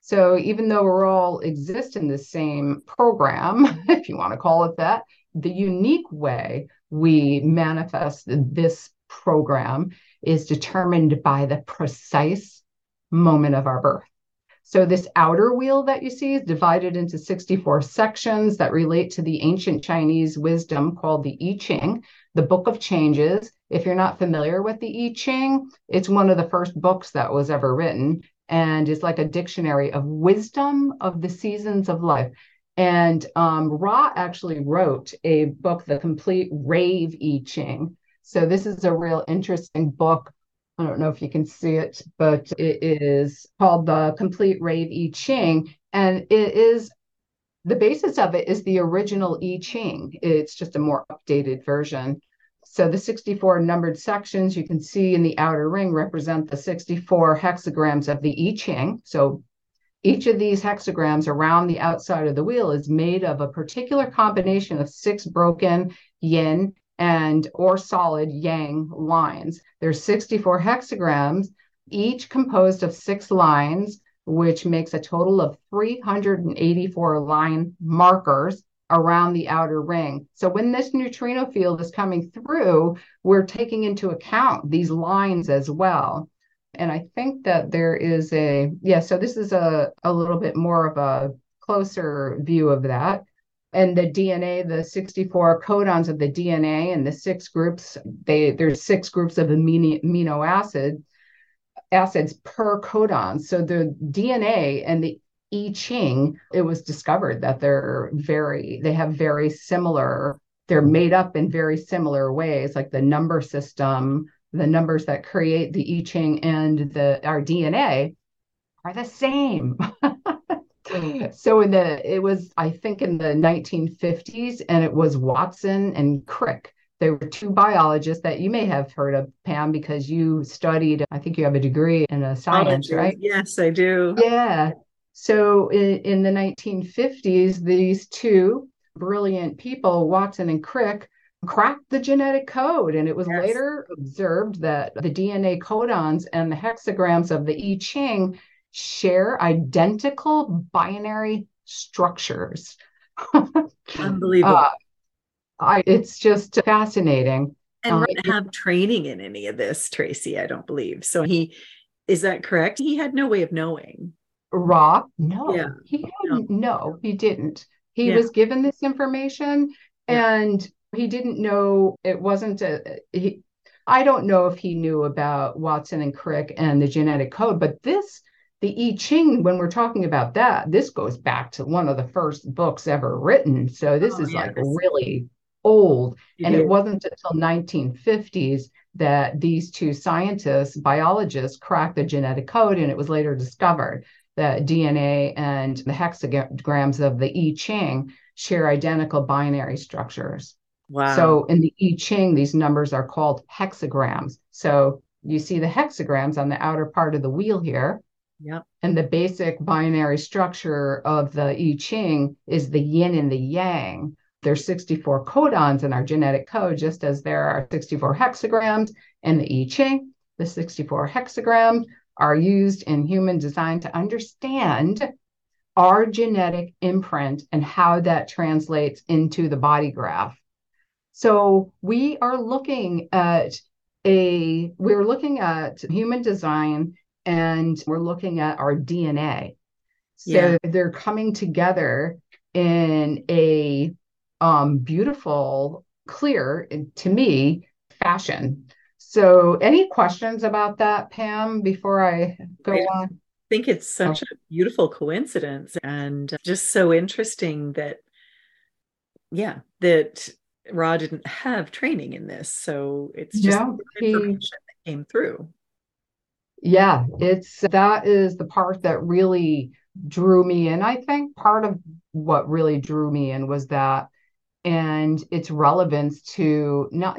B: So even though we're all exist in the same program, if you want to call it that, the unique way we manifest this program is determined by the precise moment of our birth. So this outer wheel that you see is divided into sixty-four sections that relate to the ancient Chinese wisdom called the I Ching, the Book of Changes. If you're not familiar with the I Ching, it's one of the first books that was ever written and is like a dictionary of wisdom of the seasons of life. And um, Ra actually wrote a book, The Complete Rave I Ching. So this is a real interesting book. I don't know if you can see it, but it is called The Complete Rave I Ching. And it is, the basis of it is the original I Ching. It's just a more updated version. So the sixty-four numbered sections you can see in the outer ring represent the sixty-four hexagrams of the I Ching. So each of these hexagrams around the outside of the wheel is made of a particular combination of six broken yin and or solid yang lines. There's sixty-four hexagrams, each composed of six lines, which makes a total of three hundred eighty-four line markers around the outer ring. So when this neutrino field is coming through, we're taking into account these lines as well. And I think that there is a, yeah, so this is a, a little bit more of a closer view of that. And the D N A, the sixty-four codons of the D N A and the six groups, they there's six groups of amino, amino acid acids per codon. So the D N A and the I Ching, it was discovered that they're very, they have very similar, they're made up in very similar ways, like the number system, the numbers that create the I Ching and the our D N A are the same. So in the, it was, I think in the nineteen fifties, and it was Watson and Crick. They were two biologists that you may have heard of, Pam, because you studied, I think you have a degree in a science, right?
A: Yes, I do.
B: Yeah. So in, in the nineteen fifties, these two brilliant people, Watson and Crick, cracked the genetic code. And it was yes. later observed that the D N A codons and the hexagrams of the I Ching share identical binary structures.
A: Unbelievable. Uh,
B: I, it's just fascinating.
A: And uh, didn't have training in any of this, Tracy, I don't believe. So he, is that correct? He had no way of knowing.
B: Ra? No,
A: yeah.
B: he hadn't. No. no, he didn't. He
A: yeah.
B: was given this information yeah. and he didn't know, it wasn't a, he, I don't know if he knew about Watson and Crick and the genetic code, but this, the I Ching, when we're talking about that, this goes back to one of the first books ever written. So this oh, is yes. like really old. You and do. It wasn't until nineteen fifties that these two scientists, biologists, cracked the genetic code, and it was later discovered that D N A and the hexagrams of the I Ching share identical binary structures.
A: Wow.
B: So in the I Ching, these numbers are called hexagrams. So you see the hexagrams on the outer part of the wheel here.
A: Yep.
B: And the basic binary structure of the I Ching is the yin and the yang. There's sixty-four codons in our genetic code, just as there are sixty-four hexagrams in the I Ching. The sixty-four hexagrams are used in human design to understand our genetic imprint and how that translates into the body graph. So we are looking at a, we're looking at human design, and we're looking at our D N A. So yeah. they're coming together in a um, beautiful, clear, to me, fashion. So any questions about that, Pam, before I go
A: I
B: on?
A: I think it's such oh. a beautiful coincidence and just so interesting that, yeah, that Ra didn't have training in this. So it's just
B: no,
A: information he... that came through.
B: Yeah, it's that is the part that really drew me in. I think part of what really drew me in was that and its relevance to not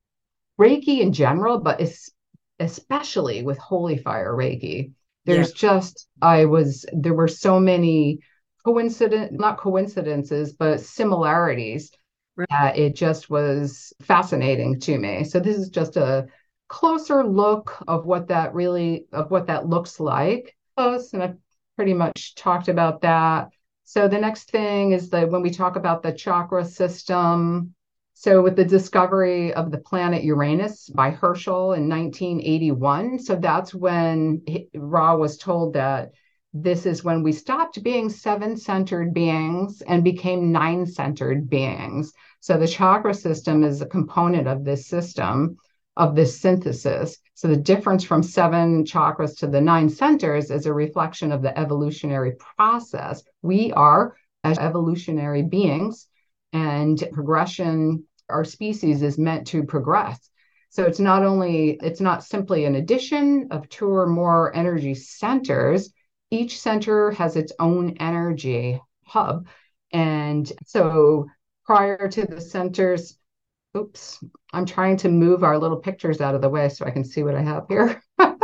B: Reiki in general, but es- especially with Holy Fire Reiki. There's yeah. just, I was, there were so many coincident, not coincidences, but similarities. Right. Uh, it just was fascinating to me. So this is just a closer look of what that really of what that looks like. Close and a pretty much talked about that. So the next thing is that when we talk about the chakra system, so with the discovery of the planet Uranus by Herschel in nineteen eighty-one, so that's when Ra was told that this is when we stopped being seven-centered beings and became nine-centered beings. So the chakra system is a component of this system, of this synthesis. So the difference from seven chakras to the nine centers is a reflection of the evolutionary process. We are, as evolutionary beings, and progression, our species is meant to progress. So it's not only, it's not simply an addition of two or more energy centers. Each center has its own energy hub. And so prior to the centers, oops, I'm trying to move our little pictures out of the way so I can see what I have here.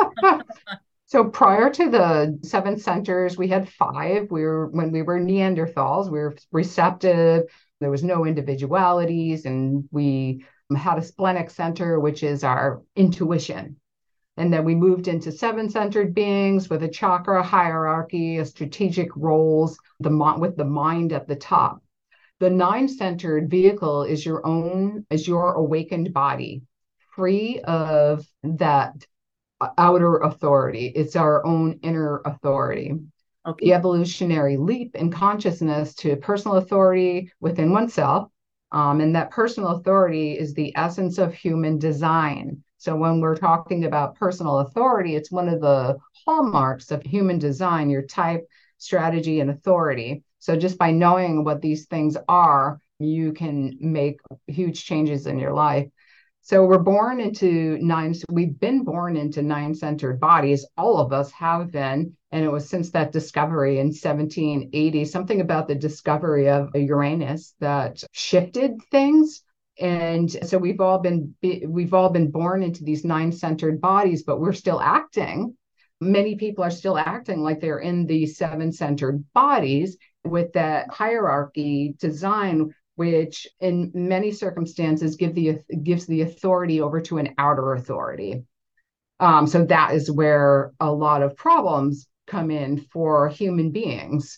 B: So prior to the seven centers, we had five. We were, when we were Neanderthals, we were receptive. There was no individualities, and we had a splenic center, which is our intuition. And then we moved into seven-centered beings with a chakra hierarchy, a strategic roles, the with the mind at the top. The nine-centered vehicle is your own, is your awakened body, free of that outer authority. It's our own inner authority. Okay. The evolutionary leap in consciousness to personal authority within oneself. Um, and that personal authority is the essence of human design. So when we're talking about personal authority, it's one of the hallmarks of human design, your type, strategy, and authority. So just by knowing what these things are, you can make huge changes in your life. So we're born into nine, we've been born into nine-centered bodies. All of us have been. And it was since that discovery in seventeen eighty, something about the discovery of Uranus that shifted things. And so we've all been, we've all been born into these nine-centered bodies, but we're still acting. Many people are still acting like they're in these seven-centered bodies with that hierarchy design, which in many circumstances give the, gives the authority over to an outer authority. Um, so that is where a lot of problems come in for human beings.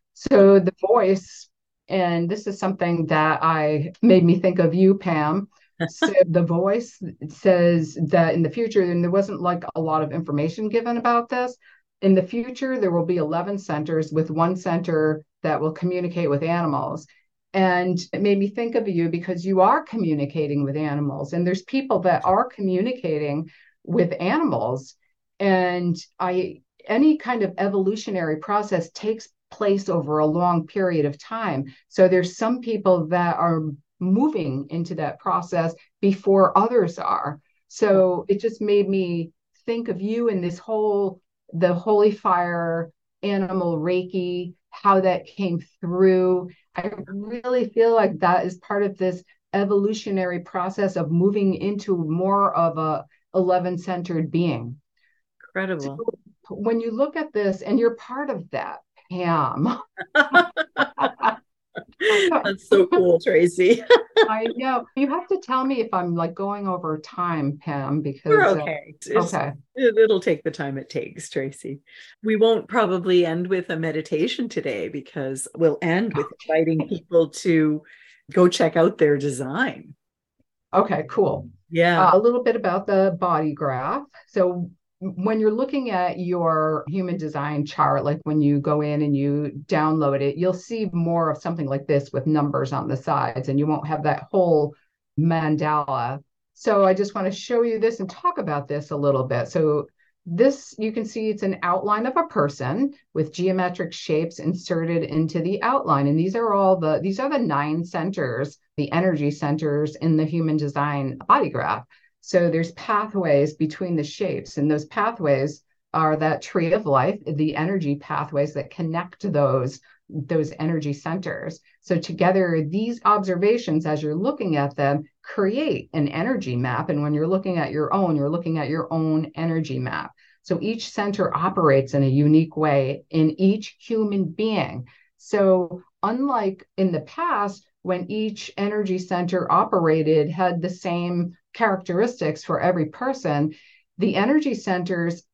B: So the voice, and this is something that I made me think of you, Pam. So the voice says that in the future, and there wasn't like a lot of information given about this, in the future, there will be eleven centers with one center that will communicate with animals. And it made me think of you because you are communicating with animals, and there's people that are communicating with animals. And I, any kind of evolutionary process takes place over a long period of time. So there's some people that are moving into that process before others are. So it just made me think of you and this whole, the holy fire, animal Reiki, how that came through. I really feel like that is part of this evolutionary process of moving into more of a eleven-centered being.
A: Incredible.
B: So when you look at this, and you're part of that, Pam.
A: That's so cool, Tracy.
B: I know. You have to tell me if I'm like going over time, Pam, because
A: we're okay.
B: Uh, okay.
A: It, it'll take the time it takes, Tracy. We won't probably end with a meditation today because we'll end with inviting people to go check out their design.
B: Okay, cool.
A: Yeah.
B: Uh, a little bit about the body graph. So when you're looking at your human design chart, like when you go in and you download it, you'll see more of something like this with numbers on the sides, and you won't have that whole mandala. So I just want to show you this and talk about this a little bit. So this, you can see it's an outline of a person with geometric shapes inserted into the outline. And these are all the, these are the nine centers, the energy centers in the human design body graph. So there's pathways between the shapes, and those pathways are that tree of life, the energy pathways that connect to those, those energy centers. So together, these observations, as you're looking at them, create an energy map. And when you're looking at your own, you're looking at your own energy map. So each center operates in a unique way in each human being. So unlike in the past, when each energy center operated had the same characteristics for every person, the energy centers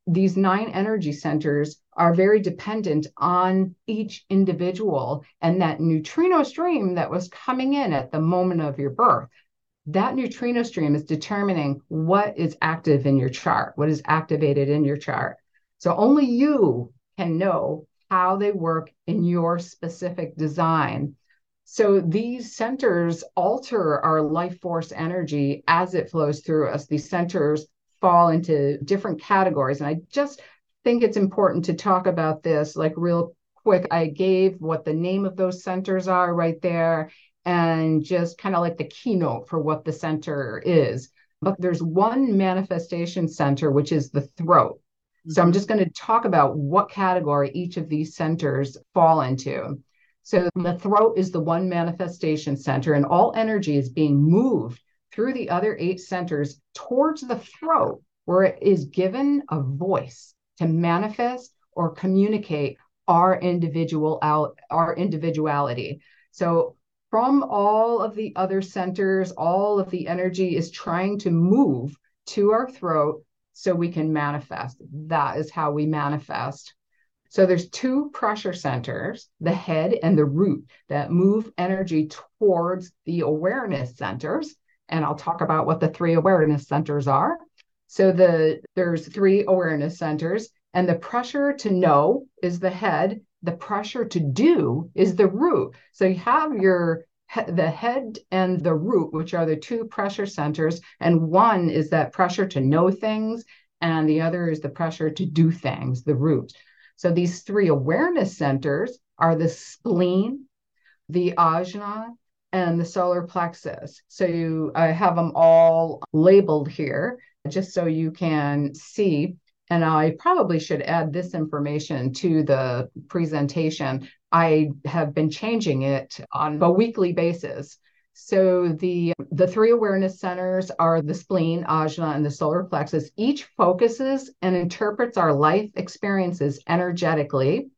B: these nine energy centers are very dependent on each individual, and that neutrino stream that was coming in at the moment of your birth, that neutrino stream is determining what is active in your chart, what is activated in your chart. So only you can know how they work in your specific design. So these centers alter our life force energy as it flows through us. These centers fall into different categories. And I just think it's important to talk about this like real quick. I gave what the name of those centers are right there, and just kind of like the keynote for what the center is. But there's one manifestation center, which is the throat. Mm-hmm. So I'm just going to talk about what category each of these centers fall into. So the throat is the one manifestation center, and all energy is being moved through the other eight centers towards the throat, where it is given a voice to manifest or communicate our individual our individuality. So from all of the other centers, all of the energy is trying to move to our throat so we can manifest. That is how we manifest. So there's two pressure centers, the head and the root, that move energy towards the awareness centers. And I'll talk about what the three awareness centers are. So the there's three awareness centers, and the pressure to know is the head. The pressure to do is the root. So you have your the head and the root, which are the two pressure centers, and one is that pressure to know things, and the other is the pressure to do things, the root. So these three awareness centers are the spleen, the ajna, and the solar plexus. So you I have them all labeled here just so you can see. And I probably should add this information to the presentation. I have been changing it on a weekly basis. So the, the three awareness centers are the spleen, ajna, and the solar plexus. Each focuses and interprets our life experiences energetically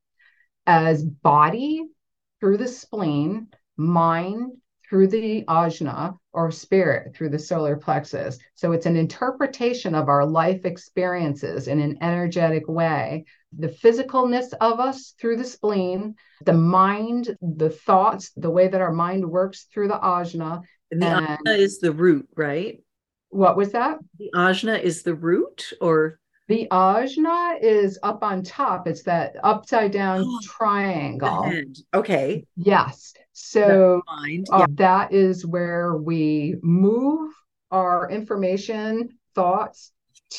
B: as body through the spleen, mind through the ajna, or spirit through the solar plexus. So it's an interpretation of our life experiences in an energetic way. The physicalness of us through the spleen, the mind, the thoughts, the way that our mind works through the ajna.
A: And the and ajna is the root, right?
B: What was that?
A: The ajna is the root, or?
B: The ajna is up on top. It's that upside down oh, triangle.
A: Okay.
B: Yes. So
A: mind.
B: Uh,
A: yeah.
B: that is where we move our information, thoughts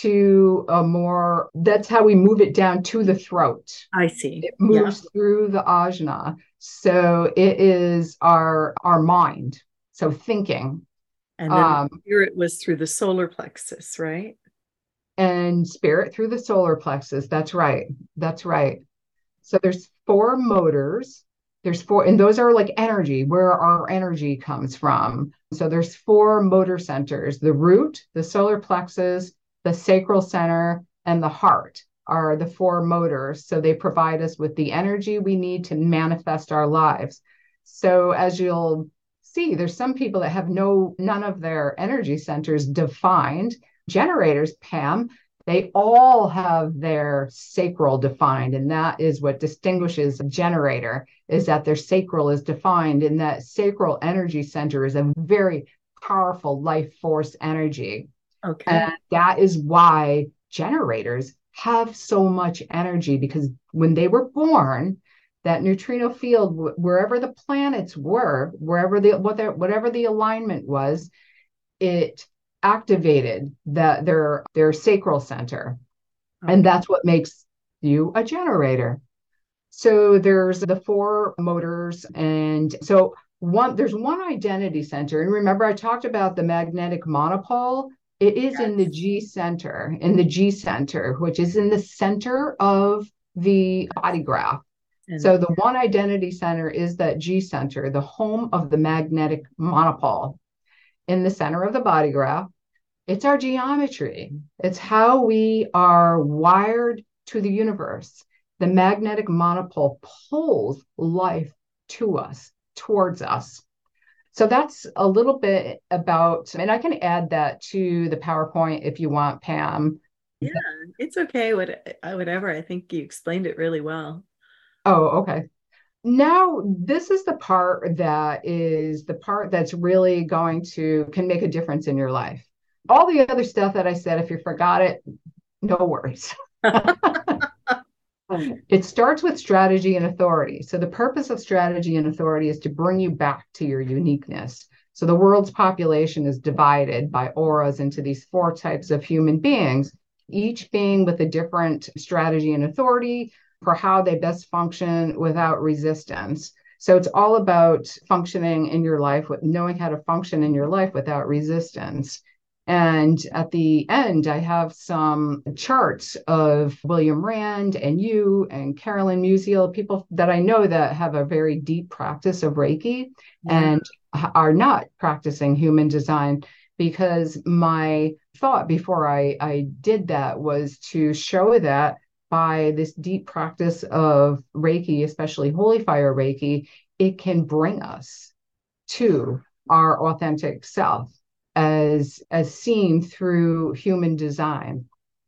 B: to a more, that's how we move it down to the throat.
A: I see.
B: It moves yeah. through the ajna. So it is our, our mind. So thinking.
A: And then um, spirit was through the solar plexus, right?
B: And spirit through the solar plexus. That's right. That's right. So there's four motors. There's four, and those are like energy, where our energy comes from. So there's four motor centers: the root, the solar plexus, the sacral center, and the heart are the four motors. So they provide us with the energy we need to manifest our lives. So as you'll see, there's some people that have no, none of their energy centers defined. Generators, Pam, they all have their sacral defined, and that is what distinguishes a generator, is that their sacral is defined, and that sacral energy center is a very powerful life force energy.
A: Okay.
B: And that is why generators have so much energy, because when they were born, that neutrino field, wherever the planets were, wherever the what their, whatever the alignment was, it activated the, their their sacral center. Okay. And that's what makes you a generator. So there's the four motors, and so one there's one identity center. And remember, I talked about the magnetic monopole. It is yes. in the G center, in the G center, which is in the center of the body graph. And so the one identity center is that G center, the home of the magnetic monopole. In the center of the body graph, it's our geometry. It's how we are wired to the universe. The magnetic monopole pulls life to us, towards us. So that's a little bit about, and I can add that to the PowerPoint if you want, Pam.
A: Yeah, it's okay. What, whatever. I think you explained it really well.
B: Oh, okay. Now, this is the part that is the part that's really going to can make a difference in your life. All the other stuff that I said, if you forgot it, no worries. It starts with strategy and authority. So the purpose of strategy and authority is to bring you back to your uniqueness. So the world's population is divided by auras into these four types of human beings, each being with a different strategy and authority for how they best function without resistance. So it's all about functioning in your life, with knowing how to function in your life without resistance. And at the end, I have some charts of William Rand and you and Carolyn Musial, people that I know that have a very deep practice of Reiki
A: Yeah.
B: and are not practicing human design. Because my thought before I, I did that was to show that by this deep practice of Reiki, especially Holy Fire Reiki, it can bring us to our authentic self as as seen through human design.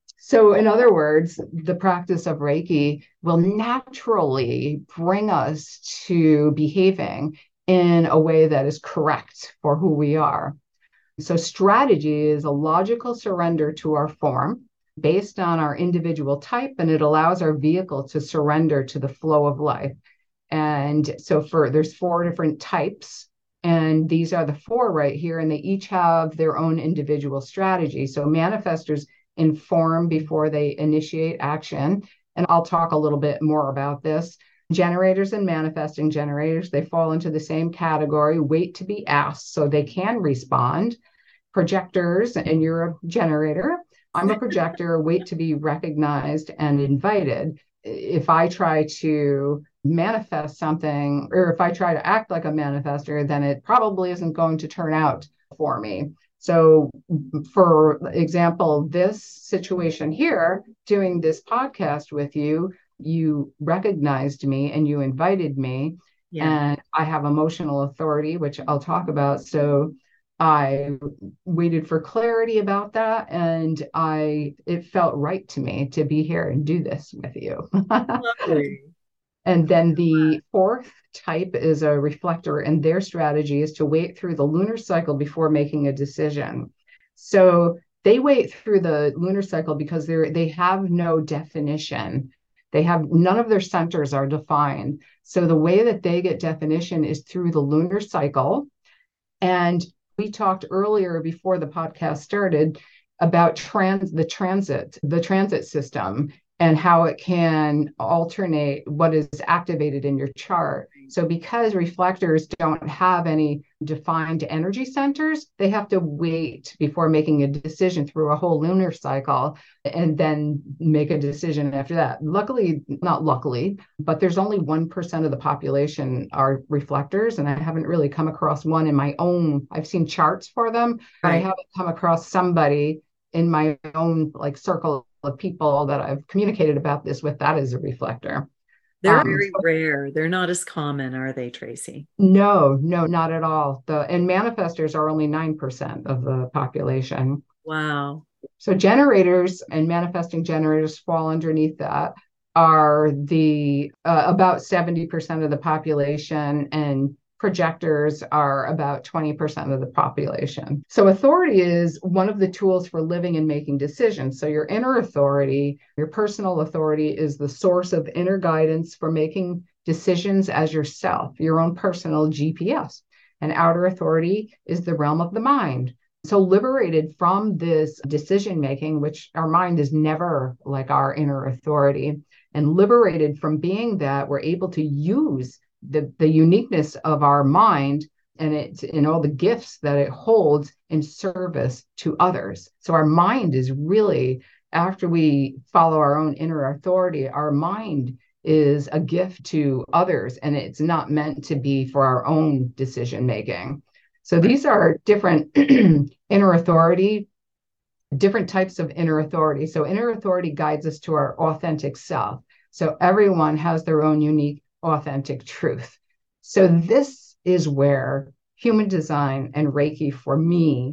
B: So in other words, the practice of Reiki will naturally bring us to behaving in a way that is correct for who we are. So strategy is a logical surrender to our form based on our individual type, and it allows our vehicle to surrender to the flow of life. And so for there's four different types, and these are the four right here, and they each have their own individual strategy. So manifestors inform before they initiate action. And I'll talk a little bit more about this. Generators and manifesting generators, they fall into the same category, wait to be asked so they can respond. Projectors, and you're a generator. I'm a projector, wait to be recognized and invited. If I try to manifest something, or if I try to act like a manifester, then it probably isn't going to turn out for me. So, for example, this situation here, doing this podcast with you, you recognized me and you invited me,
A: Yeah.
B: and I have emotional authority, which I'll talk about. So I waited for clarity about that, and I it felt right to me to be here and do this with you.
A: Lovely.
B: And then the fourth type is a reflector, and their strategy is to wait through the lunar cycle before making a decision. So they wait through the lunar cycle because they're they have no definition. They have none of their centers are defined. So the way that they get definition is through the lunar cycle. And we talked earlier before the podcast started about trans the transit, the transit system, and how it can alternate what is activated in your chart. So because reflectors don't have any defined energy centers, they have to wait before making a decision through a whole lunar cycle and then make a decision after that. Luckily, not luckily, but there's only one percent of the population are reflectors, and I haven't really come across one in my own. I've seen charts for them, but right. I haven't come across somebody in my own like circle of people that I've communicated about this with that is a reflector.
A: They're um, very so, rare. They're not as common, are they, Tracy?
B: No, no, not at all. The and manifestors are only nine percent of the population.
A: Wow.
B: So generators and manifesting generators fall underneath that, are the uh, about seventy percent of the population, and projectors are about twenty percent of the population. So authority is one of the tools for living and making decisions. So your inner authority, your personal authority, is the source of inner guidance for making decisions as yourself, your own personal G P S. And outer authority is the realm of the mind. So liberated from this decision making, which our mind is never like our inner authority, and liberated from being that, we're able to use the, the uniqueness of our mind and it and all the gifts that it holds in service to others. So our mind is really, after we follow our own inner authority, our mind is a gift to others, and it's not meant to be for our own decision making. So these are different inner authority, different types of inner authority. So inner authority guides us to our authentic self. So everyone has their own unique, authentic truth. So this is where human design and Reiki for me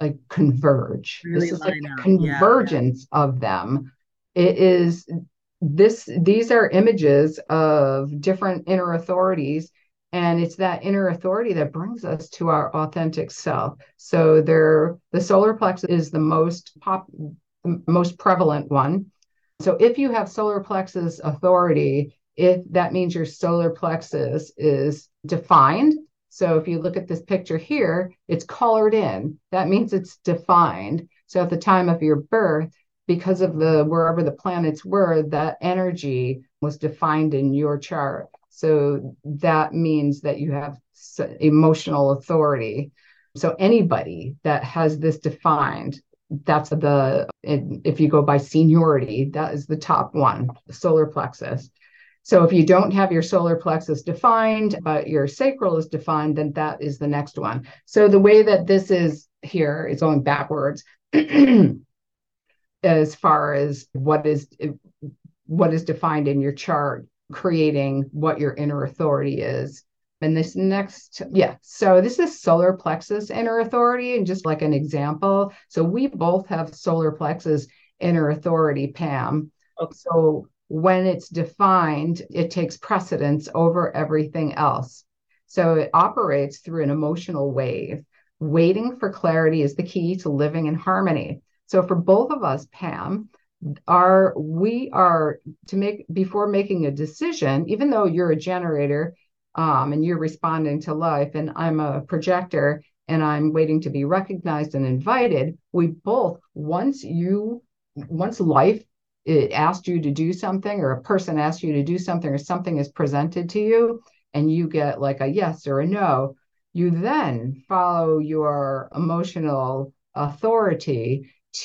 B: like converge.
A: Really
B: This is like
A: line
B: a
A: up. Yeah.
B: convergence of them. It is this, these are images of different inner authorities. And it's that inner authority that brings us to our authentic self. So there, the solar plexus is the most pop, most prevalent one. So if you have solar plexus authority, if that means your solar plexus is defined. So if you look at this picture here, it's colored in. That means it's defined. So at the time of your birth, because of the wherever the planets were, that energy was defined in your chart. So that means that you have emotional authority. So anybody that has this defined, that's the, if you go by seniority, that is the top one, the solar plexus. So if you don't have your solar plexus defined, but your sacral is defined, then that is the next one. So the way that this is here is going backwards as far as what is what is defined in your chart, creating what your inner authority is. And this next, yeah, so this is solar plexus inner authority, and just like an example. So we both have solar plexus inner authority, Pam.
A: Okay.
B: So when it's defined, it takes precedence over everything else. So it operates through an emotional wave. Waiting for clarity is the key to living in harmony. So for both of us, Pam, are we are to make before making a decision, even though you're a generator um, and you're responding to life, and I'm a projector and I'm waiting to be recognized and invited, we both, once you, once life it asked you to do something, or a person asked you to do something, or something is presented to you and you get like a yes or a no, you then follow your emotional authority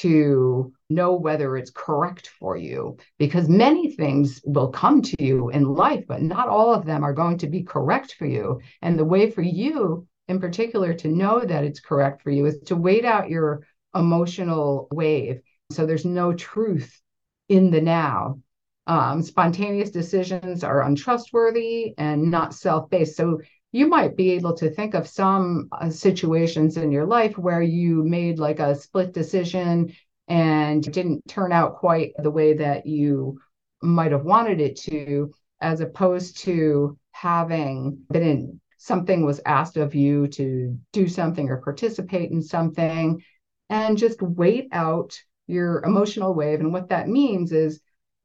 B: to know whether it's correct for you, because many things will come to you in life, but not all of them are going to be correct for you. And the way for you in particular to know that it's correct for you is to wait out your emotional wave. So there's no truth in the now. Um, spontaneous decisions are untrustworthy and not self-based. So you might be able to think of some uh, situations in your life where you made like a split decision and it didn't turn out quite the way that you might have wanted it to, as opposed to having been in something was asked of you to do something or participate in something, and just wait out your emotional wave. And what that means is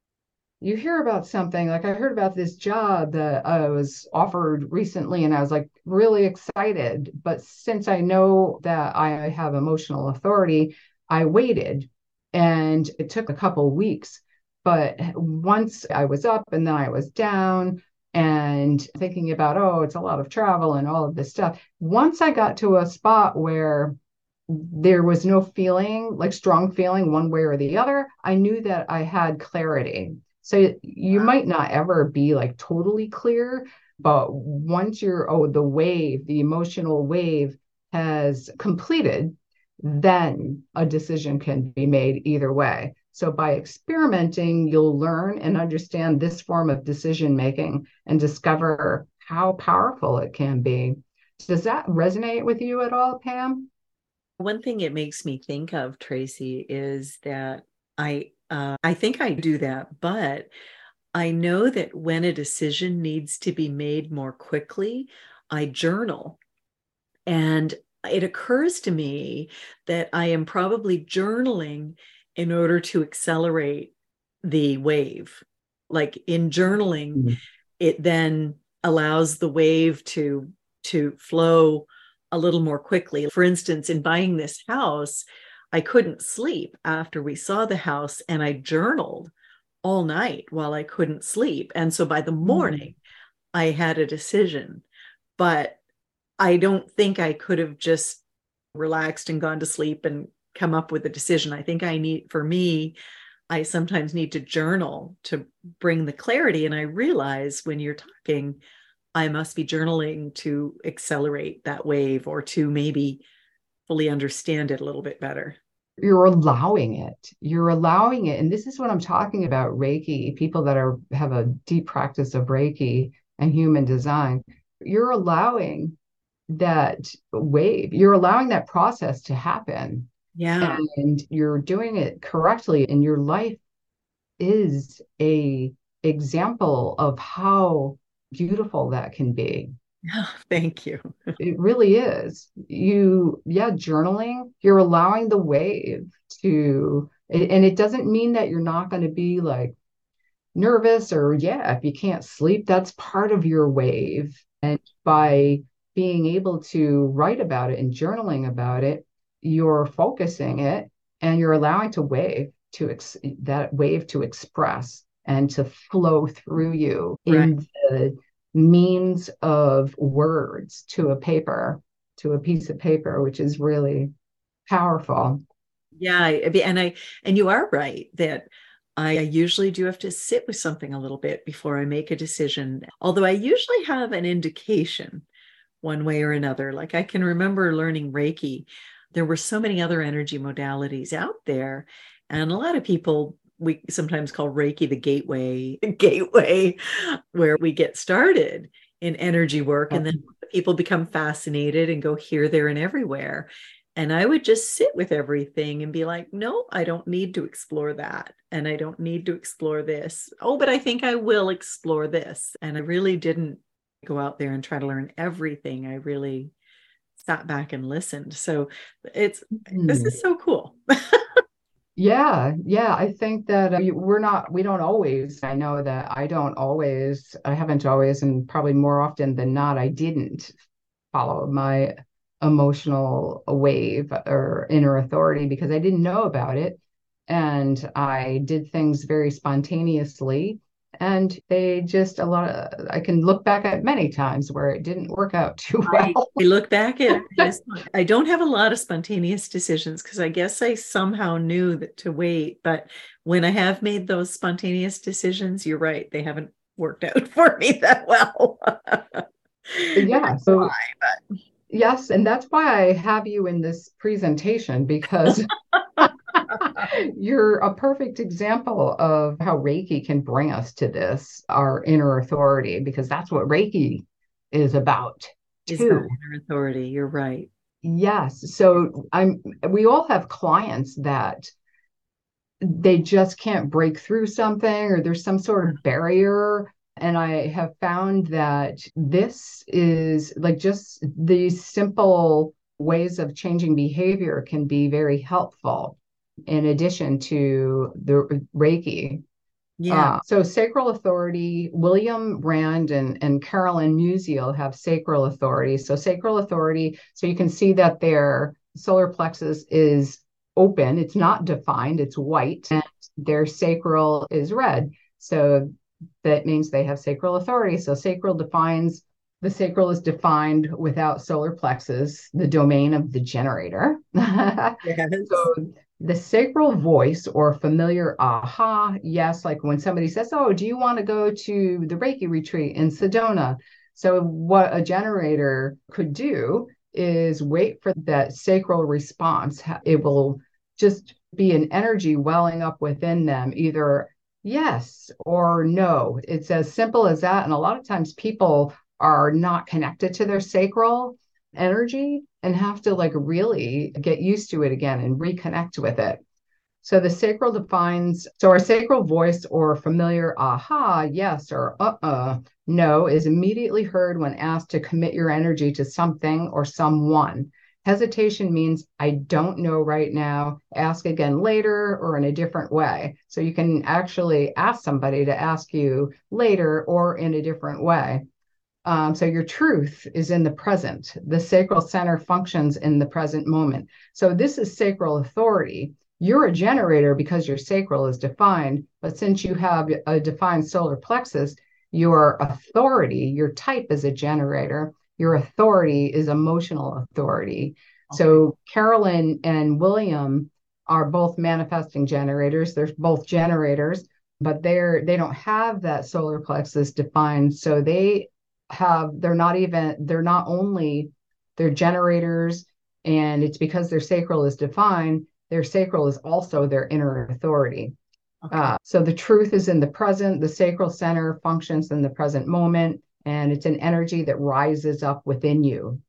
B: you hear about something, like I heard about this job that I was offered recently, and I was like really excited. But since I know that I have emotional authority, I waited, and it took a couple of weeks. But once I was up and then I was down and thinking about, oh, it's a lot of travel and all of this stuff. Once I got to a spot where there was no feeling, like strong feeling one way or the other, I knew that I had clarity. So you might not ever be like totally clear, but once you're, oh, the wave, the emotional wave has completed, then a decision can be made either way. So by experimenting, you'll learn and understand this form of decision making and discover how powerful it can be. Does that resonate with you at all, Pam?
A: One thing it makes me think of, Tracy, is that I uh, I think I do that, but I know that when a decision needs to be made more quickly, I journal. And it occurs to me that I am probably journaling in order to accelerate the wave. Like in journaling, mm-hmm. it then allows the wave to, to flow a little more quickly. For instance, in buying this house, I couldn't sleep after we saw the house, and I journaled all night while I couldn't sleep. And so by the morning, mm-hmm. I had a decision, but I don't think I could have just relaxed and gone to sleep and come up with a decision. I think I need, for me, I sometimes need to journal to bring the clarity. And I realize when you're talking, I must be journaling to accelerate that wave, or to maybe fully understand it a little bit better.
B: You're allowing it. You're allowing it. And this is what I'm talking about, Reiki, people that are have a deep practice of Reiki and human design. You're allowing that wave. You're allowing that process to happen,
A: Yeah.
B: and you're doing it correctly. And your life is a example of how beautiful that can be.
A: Thank you.
B: It really is. You, yeah, journaling, you're allowing the wave to, and it doesn't mean that you're not going to be like nervous or, yeah, if you can't sleep, that's part of your wave. And by being able to write about it and journaling about it, you're focusing it and you're allowing to wave to ex- that wave to express and to flow through you
A: Right.
B: in the means of words to a paper, to a piece of paper, which is really powerful.
A: Yeah. I, I- and I, and you are right that I usually do have to sit with something a little bit before I make a decision. Although I usually have an indication one way or another. Like I can remember learning Reiki. There were so many other energy modalities out there. And a lot of people, we sometimes call Reiki the gateway, gateway where we get started in energy work. And then people become fascinated and go here, there, and everywhere. And I would just sit with everything and be like, no, I don't need to explore that. And I don't need to explore this. Oh, but I think I will explore this. And I really didn't go out there and try to learn everything. I really sat back and listened. So it's, this
B: Mm.
A: is so cool.
B: Yeah, yeah. I think that uh, you- we're not, we don't always, I know that I don't always, I haven't always, and probably more often than not, I didn't follow my emotional wave or inner authority because I didn't know about it. And I did things very spontaneously. And they just a lot of, I can look back at many times where it didn't work out too
A: I,
B: well.
A: I look back at this. I don't have a lot of spontaneous decisions because I guess I somehow knew that to wait. But when I have made those spontaneous decisions, you're right. They haven't worked out for me that well.
B: Yeah. So, yes. And that's why I have you in this presentation because you're a perfect example of how Reiki can bring us to this, our inner authority, because that's what Reiki is about
A: Is that
B: too.
A: inner authority? You're right.
B: Yes. So I'm we all have clients that they just can't break through something or there's some sort of barrier. And I have found that this is like just these simple ways of changing behavior can be very helpful in addition to the Reiki.
A: Yeah.
B: Uh, so sacral authority, William Rand and, and Carolyn Musial have sacral authority. So sacral authority, so you can see that their solar plexus is open. It's not defined, it's white, and their sacral is red. So that means they have sacral authority. So sacral defines, the sacral is defined without solar plexus, the domain of the generator.
A: Yes.
B: So the sacral voice or familiar aha, yes, like when somebody says, oh, do you want to go to the Reiki retreat in Sedona? So what a generator could do is wait for that sacral response. It will just be an energy welling up within them, either yes or no. It's as simple as that. And a lot of times people are not connected to their sacral energy and have to like really get used to it again and reconnect with it. So the sacral defines, so our sacral voice or familiar aha, yes, or uh-uh, no, is immediately heard when asked to commit your energy to something or someone. Hesitation means I don't know right now, ask again later or in a different way. So you can actually ask somebody to ask you later or in a different way. Um, so your truth is in the present. The sacral center functions in the present moment. So this is sacral authority. You're a generator because your sacral is defined, but since you have a defined solar plexus, your authority, your type is a generator. Your authority is emotional authority.
A: Okay.
B: So Carolyn and William are both manifesting generators. They're both generators, but they're they don't have that solar plexus defined. So they have they're not even they're not only they're generators, and it's because their sacral is defined, their sacral is also their inner authority.
A: Okay.
B: Uh, so the truth is in the present. The sacral center functions in the present moment, and it's an energy that rises up within you.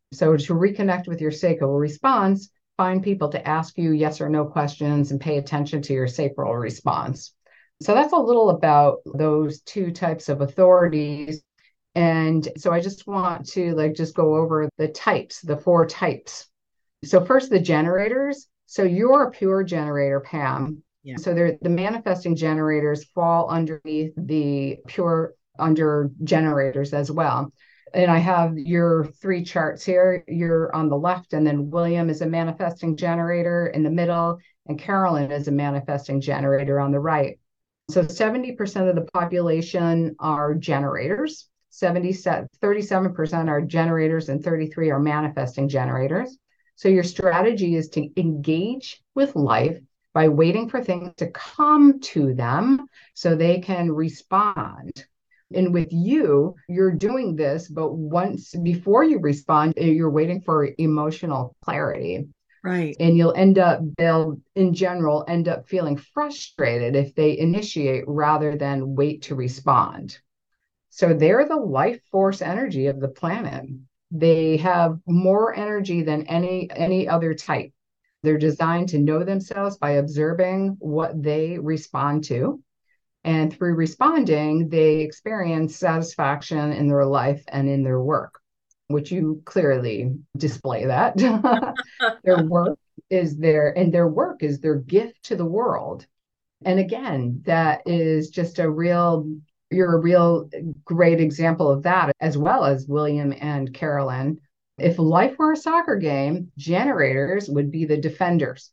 B: So to reconnect with your sacral response, find people to ask you yes or no questions and pay attention to your sacral response. So that's a little about those two types of authorities. And so I just want to like just go over the types, the four types. So first, the generators. So you're a pure generator, Pam.
A: Yeah.
B: So they're the manifesting generators fall underneath the pure under generators as well. And I have your three charts here. You're on the left, and then William is a manifesting generator in the middle, and Carolyn is a manifesting generator on the right. So seventy percent of the population are generators. seventy, thirty-seven percent are generators, and thirty-three are manifesting generators. So your strategy is to engage with life by waiting for things to come to them so they can respond. And with you, you're doing this, but once before you respond, you're waiting for emotional clarity.
A: Right.
B: And you'll end up, they'll in general end up feeling frustrated if they initiate rather than wait to respond. So they're the life force energy of the planet. They have more energy than any any other type. They're designed to know themselves by observing what they respond to. And through responding, they experience satisfaction in their life and in their work, which you clearly display that. Their work is their, and their work is their gift to the world. And again, that is just a real, you're a real great example of that, as well as William and Carolyn. If life were a soccer game, generators would be the defenders.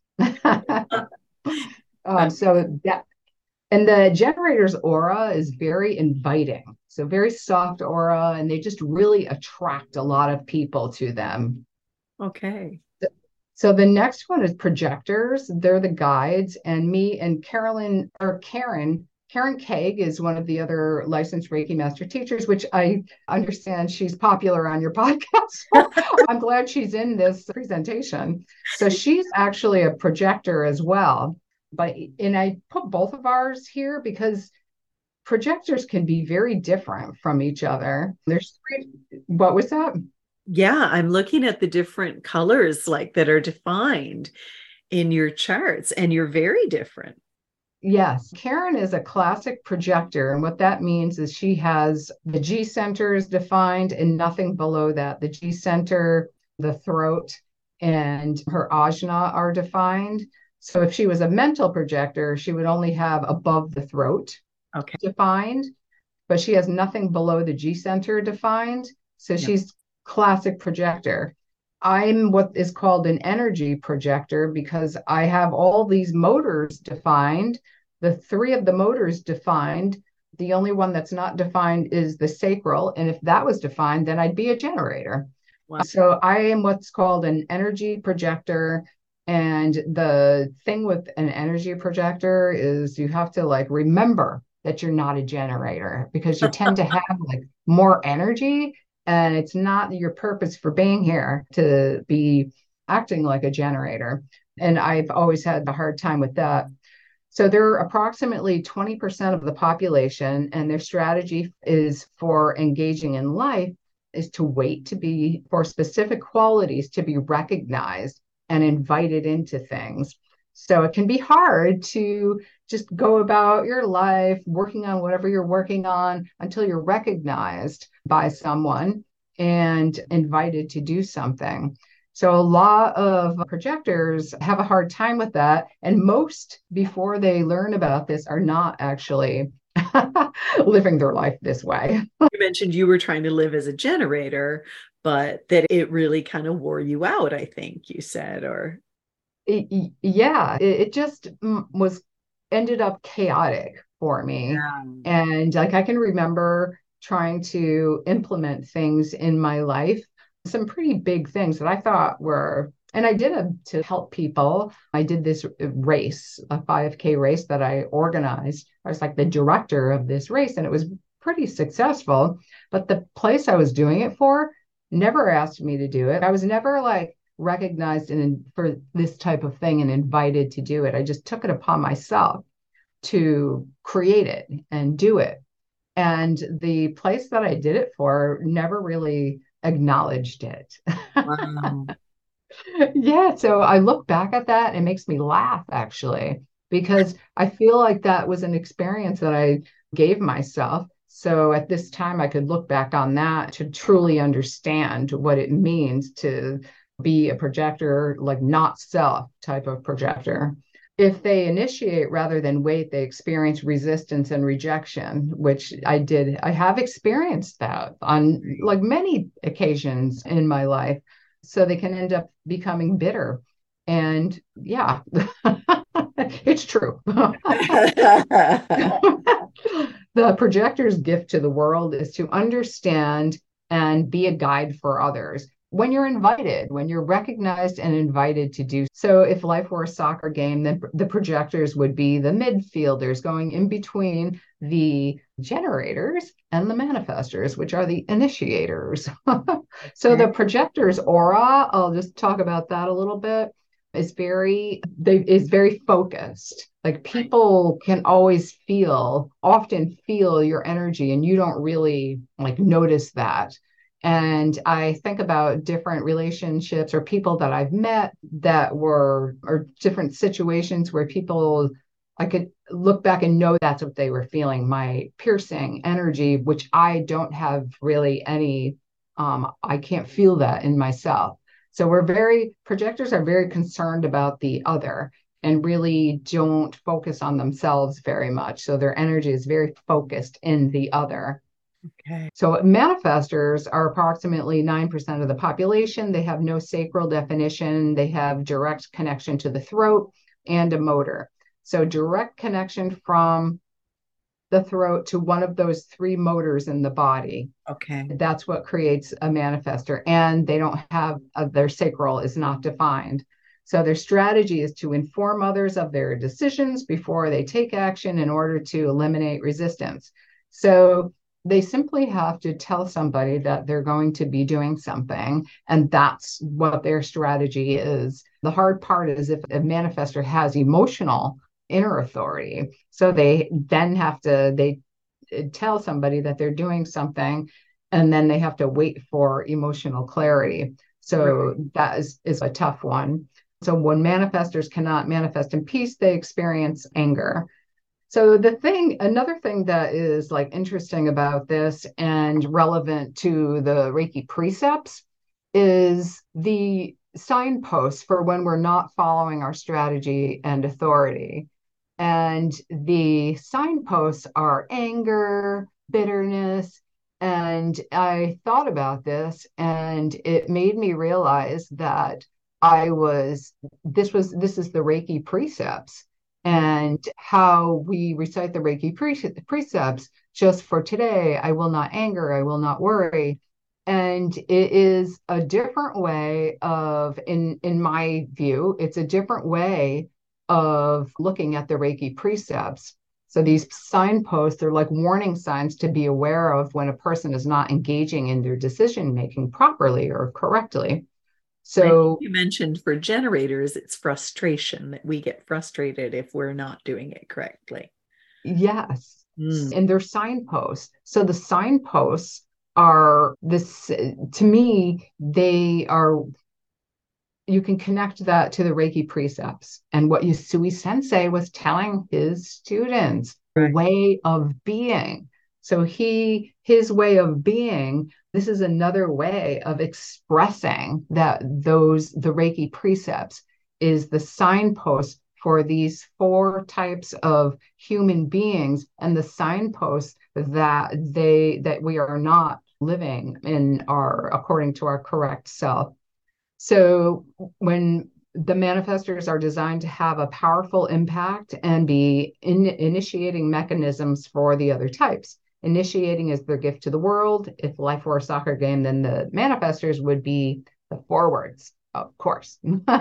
B: um, so that, and the generator's aura is very inviting. So very soft aura, and they just really attract a lot of people to them.
A: Okay.
B: So the next one is projectors. They're the guides. And me and Carolyn, or Karen, Karen Kaig is one of the other licensed Reiki master teachers, which I understand she's popular on your podcast. I'm glad she's in this presentation. So she's actually a projector as well. But, and I put both of ours here because projectors can be very different from each other. There's three, what was that?
A: Yeah, I'm looking at the different colors like that are defined in your charts, and you're very different.
B: Yes, Karen is a classic projector. And what that means is she has the G center is defined and nothing below that. The G center, the throat, and her ajna are defined. So if she was a mental projector, she would only have above the throat
A: okay.
B: defined, but she has nothing below the G center defined. So yeah. She's classic projector. I'm what is called an energy projector because I have all these motors defined, the three of the motors defined. The only one that's not defined is the sacral. And if that was defined, then I'd be a generator. Wow. So I am what's called an energy projector. And the thing with an energy projector is you have to like remember that you're not a generator because you tend to have like more energy. And it's not your purpose for being here to be acting like a generator. And I've always had a hard time with that. So there are approximately twenty percent of the population, and their strategy is for engaging in life is to wait to be for specific qualities to be recognized and invited into things. So it can be hard to just go about your life working on whatever you're working on until you're recognized by someone and invited to do something. So a lot of projectors have a hard time with that. And most, before they learn about this, are not actually living their life this way.
A: You mentioned you were trying to live as a generator, but that it really kind of wore you out, I think you said, or...
B: It, yeah, it, it just was ended up chaotic for me. Yeah. And like I can remember trying to implement things in my life, some pretty big things that I thought were, and I did it to help people. I did this race, a five K race that I organized. I was like the director of this race, and it was pretty successful. But the place I was doing it for never asked me to do it. I was never like recognized and for this type of thing and invited to do it. I just took it upon myself to create it and do it. And the place that I did it for never really acknowledged it.
A: Wow.
B: Yeah, so I look back at that, it makes me laugh actually, because I feel like that was an experience that I gave myself. So at this time, I could look back on that to truly understand what it means to be a projector, like not self type of projector. If they initiate rather than wait, they experience resistance and rejection, which I did. I have experienced that on like many occasions in my life. So they can end up becoming bitter. And yeah, it's true. The projector's gift to the world is to understand and be a guide for others when you're invited, when you're recognized and invited to do so. If life were a soccer game, then the projectors would be the midfielders going in between the generators and the manifestors, which are the initiators. So the projector's aura, I'll just talk about that a little bit, is very they is very focused. Like people can always feel, often feel your energy, and you don't really like notice that. And I think about different relationships or people that I've met that were, or different situations where people, I could look back and know that's what they were feeling, my piercing energy, which I don't have really any, um, I can't feel that in myself. So we're very, projectors are very concerned about the other and really don't focus on themselves very much. So their energy is very focused in the other.
A: Okay.
B: So manifestors are approximately nine percent of the population. They have no sacral definition. They have direct connection to the throat and a motor. So direct connection from the throat to one of those three motors in the body.
A: Okay.
B: That's what creates a manifestor. And they don't have, uh, their sacral is not defined. So their strategy is to inform others of their decisions before they take action in order to eliminate resistance. So they simply have to tell somebody that they're going to be doing something, and that's what their strategy is. The hard part is if a manifestor has emotional inner authority, so they then have to, they tell somebody that they're doing something, and then they have to wait for emotional clarity. So right. that is, is a tough one. So when manifestors cannot manifest in peace, they experience anger. So the thing, another thing that is like interesting about this and relevant to the Reiki precepts is the signposts for when we're not following our strategy and authority. And the signposts are anger, bitterness. And I thought about this, and it made me realize that I was, this was, this is the Reiki precepts. And how we recite the Reiki pre- precepts just for today. I will not anger, I will not worry. And it is a different way of, in, in my view, it's a different way of looking at the Reiki precepts. So these signposts, they're like warning signs to be aware of when a person is not engaging in their decision making properly or correctly. So
A: you mentioned for generators, it's frustration, that we get frustrated if we're not doing it correctly.
B: Yes. Mm. And they're signposts. So the signposts are this, to me, they are, you can connect that to the Reiki precepts and what Yasui Sensei was telling his students, right. The way of being. So he, his way of being, this is another way of expressing that those, the Reiki precepts is the signpost for these four types of human beings, and the signpost that they, that we are not living in our, according to our correct self. So when the manifestors are designed to have a powerful impact and be in, initiating mechanisms for the other types. Initiating is their gift to the world. If life were a soccer game, then the manifestors would be the forwards, of course.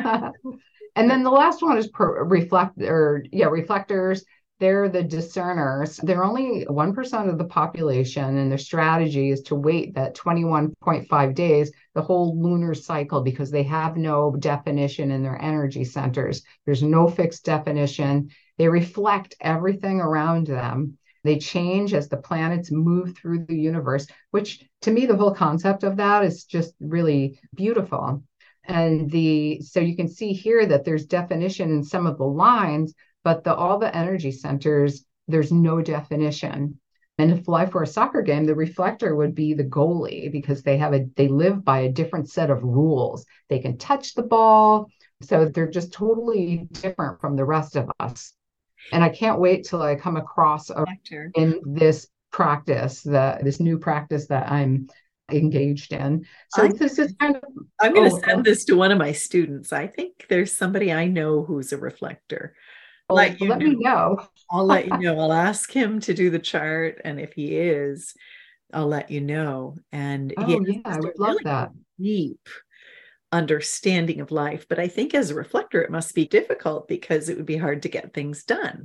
B: And then the last one is per, reflect or yeah, reflectors. They're the discerners. They're only one percent of the population, and their strategy is to wait that twenty-one point five days, the whole lunar cycle, because they have no definition in their energy centers. There's no fixed definition. They reflect everything around them. They change as the planets move through the universe, which to me, the whole concept of that is just really beautiful. And the so you can see here that there's definition in some of the lines, but the all the energy centers, there's no definition. And if life were a soccer game, the reflector would be the goalie because they have a they live by a different set of rules. They can touch the ball. So they're just totally different from the rest of us. And I can't wait till I come across a, in this practice, the this new practice that I'm engaged in. So
A: I,
B: this is kind of
A: I'm going to
B: oh,
A: send
B: oh,
A: this to one of my students. I think there's somebody I know who's a reflector.
B: oh,
A: Let you
B: let
A: know.
B: me know.
A: I'll let you know. I'll ask him to do the chart, and if he is, I'll let you know. And he
B: Oh
A: has
B: yeah, I
A: just a
B: would love
A: really
B: that.
A: deep understanding of life. But I think as a reflector, it must be difficult because it would be hard to get things done.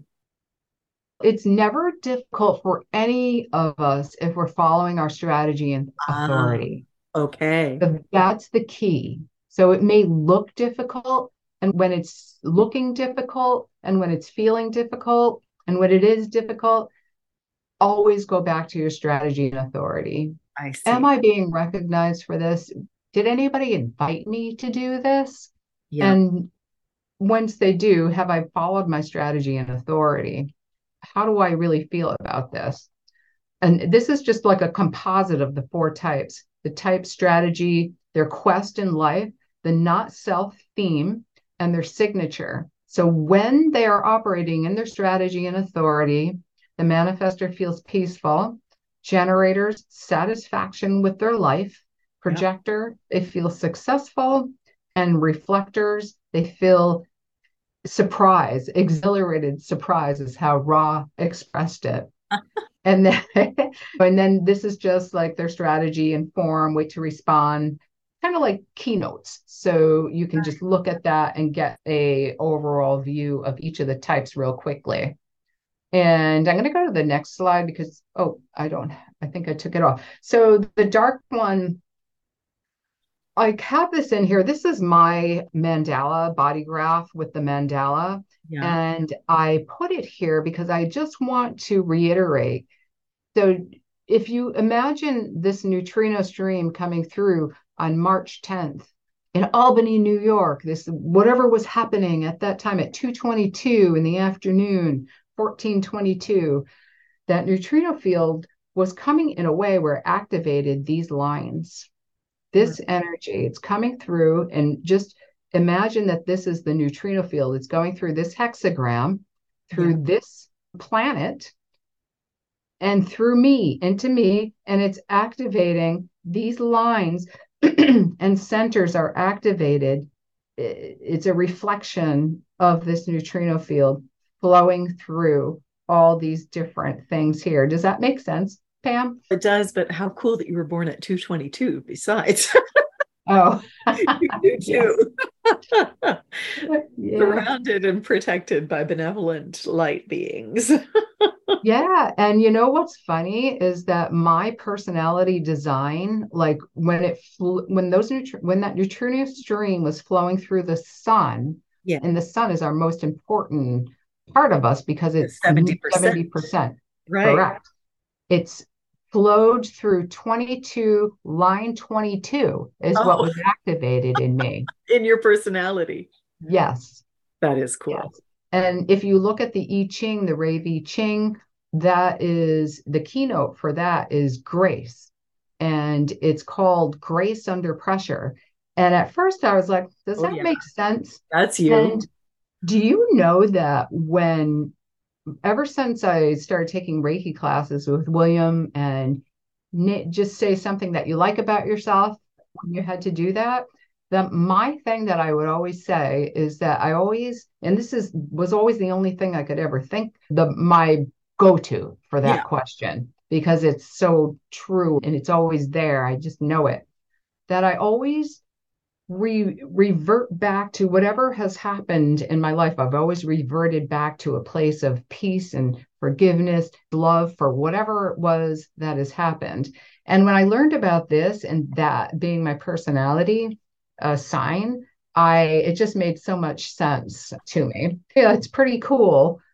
B: It's never difficult for any of us if we're following our strategy and
A: Ah,
B: authority.
A: okay.
B: So that's the key. So it may look difficult, and when it's looking difficult, and when it's feeling difficult, and when it is difficult, always go back to your strategy and authority.
A: I
B: Am
A: see.
B: I being recognized for this? Did anybody invite me to do this?
A: Yeah.
B: And once they do, have I followed my strategy and authority? How do I really feel about this? And this is just like a composite of the four types: the type strategy, their quest in life, the not self theme, and their signature. So when they are operating in their strategy and authority, the manifester feels peaceful, generators, satisfaction with their life,
A: Yeah.
B: projector, they feel successful, and reflectors, they feel surprise, exhilarated surprise is how Ra expressed it. And then and then this is just like their strategy and form, wait to respond, kind of like keynotes. So you can just look at that and get a overall view of each of the types real quickly. And I'm going to go to the next slide because, oh, I don't, I think I took it off. So the dark one, I have this in here. This is my mandala body graph with the mandala.
A: Yeah.
B: And I put it here because I just want to reiterate. So if you imagine this neutrino stream coming through on March tenth in Albany, New York, this whatever was happening at that time at two twenty-two in the afternoon, fourteen twenty-two, that neutrino field was coming in a way where it activated these lines. This energy, it's coming through, and just imagine that this is the neutrino field. It's going through this hexagram, through
A: Yeah.
B: this planet, and through me into me, and it's activating these lines and centers are activated. It's a reflection of this neutrino field flowing through all these different things here. Does that make sense, Pam?
A: It does, but how cool that you were born at two twenty-two besides.
B: Oh,
A: You do
B: yeah.
A: too.
B: Yeah.
A: Surrounded and protected by benevolent light beings.
B: Yeah, and you know what's funny is that my personality design, like when it flew, when those neutr when that neutrino stream was flowing through the sun,
A: Yeah.
B: and the sun is our most important part of us because it's
A: seventy percent.
B: seventy percent
A: Right.
B: correct. It's flowed through twenty-two, line twenty-two is what
A: Oh,
B: was activated in me.
A: in your personality.
B: Yes.
A: That is cool.
B: Yes. And if you look at the I Ching, the Rave I Ching, that is the keynote for that is grace. And it's called Grace Under Pressure. And at first I was like, does
A: Oh,
B: that
A: yeah.
B: make sense?
A: That's you.
B: And do you know that when, ever since I started taking Reiki classes with William and just say something that you like about yourself when you had to do that, the my thing that I would always say is that I always, and this is was always the only thing I could ever think, the my go-to for that
A: Yeah.
B: question, because it's so true and it's always there. I just know it. That I always re revert back to whatever has happened in my life. I've always reverted back to a place of peace and forgiveness, love for whatever it was that has happened. And when I learned about this and that being my personality uh, sign, I it just made so much sense to me. Yeah, it's pretty cool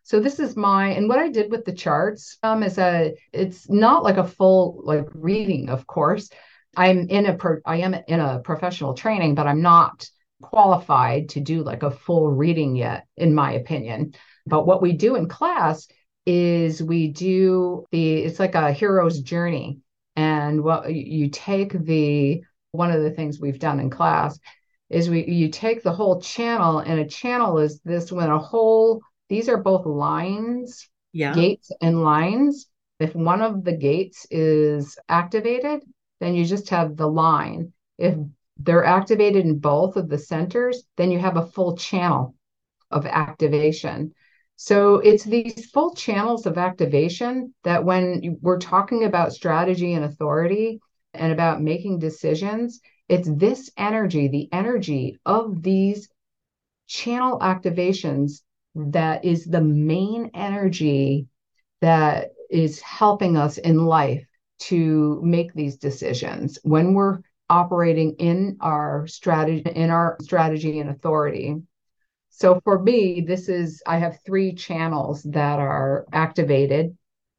B: So this is my, and what I did with the charts um, is a, it's not like a full like reading, of course. I'm in a, pro, I am in a professional training, but I'm not qualified to do like a full reading yet, in my opinion. But what we do in class is we do the, it's like a hero's journey. And what you take the, one of the things we've done in class is we, you take the whole channel, and a channel is this when a whole, these are both lines,
A: Yeah.
B: gates and lines. If one of the gates is activated, then you just have the line. If they're activated in both of the centers, then you have a full channel of activation. So it's these full channels of activation that when we're talking about strategy and authority and about making decisions, it's this energy, the energy of these channel activations that is the main energy that is helping us in life to make these decisions when we're operating in our strategy, in our strategy and authority. So for me, this is, I have three channels that are activated.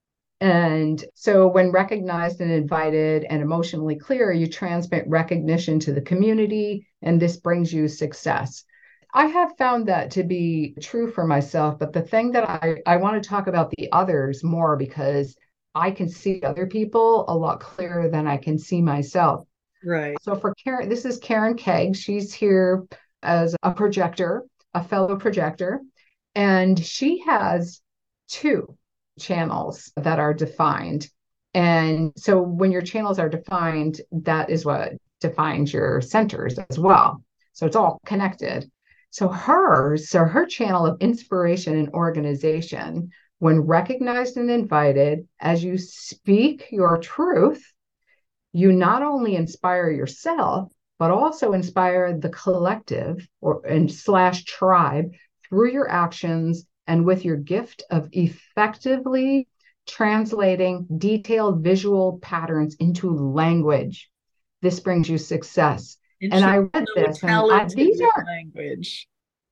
B: And so when recognized and invited and emotionally clear, you transmit recognition to the community, and this brings you success. I have found that to be true for myself, but the thing that I, I want to talk about the others more because I can see other people a lot clearer than I can see myself.
A: Right.
B: So for Karen, this is Karen Kegg. She's here as a projector, a fellow projector, and she has two channels that are defined. And so when your channels are defined, that is what defines your centers as well. So it's all connected. So hers, so her channel of inspiration and organization, when recognized and invited, as you speak your truth, you not only inspire yourself, but also inspire the collective or and slash tribe through your actions and with your gift of effectively translating detailed visual patterns into language. This brings you success.
A: And
B: And
A: she's
B: I read
A: so
B: this, and I,
A: talented
B: these
A: with
B: are
A: language.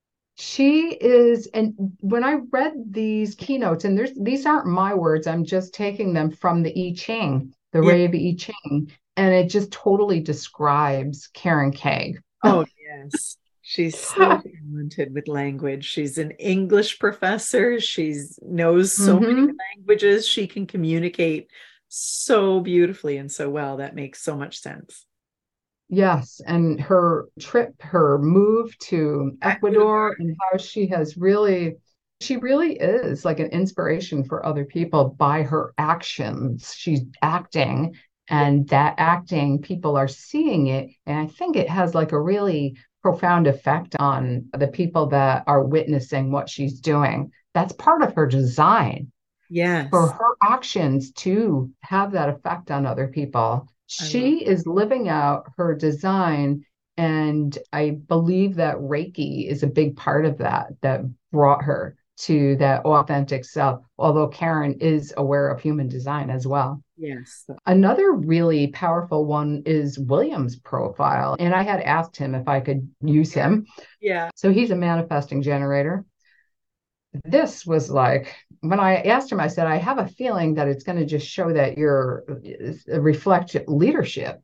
B: she is, and when I read these keynotes, and there's these aren't my words, I'm just taking them from the I Ching, the
A: Yeah.
B: Ray of I Ching, and it just totally describes Karen Kegg.
A: Oh, yes. She's so talented with language. She's an English professor. She knows so many
B: Mm-hmm.
A: languages. She can communicate so beautifully and so well. That makes so much sense.
B: Yes, and her trip, her move to Ecuador,
A: Ecuador.
B: and how she has really, she really is like an inspiration for other people by her actions. She's acting,
A: Yeah.
B: and that acting, people are seeing it. And I think it has like a really profound effect on the people that are witnessing what she's doing. That's part of her design for
A: Yes.
B: her actions to have that effect on other people.
A: I love
B: She is living out her design. And I believe that Reiki is a big part of that, that brought her to that authentic self, although Karen is aware of human design as well.
A: yes.
B: Another really powerful one is William's profile. And I had asked him if I could use him.
A: Yeah.
B: So he's a manifesting generator. This was like, when I asked him, I said, I have a feeling that it's going to just show that you're reflect leadership.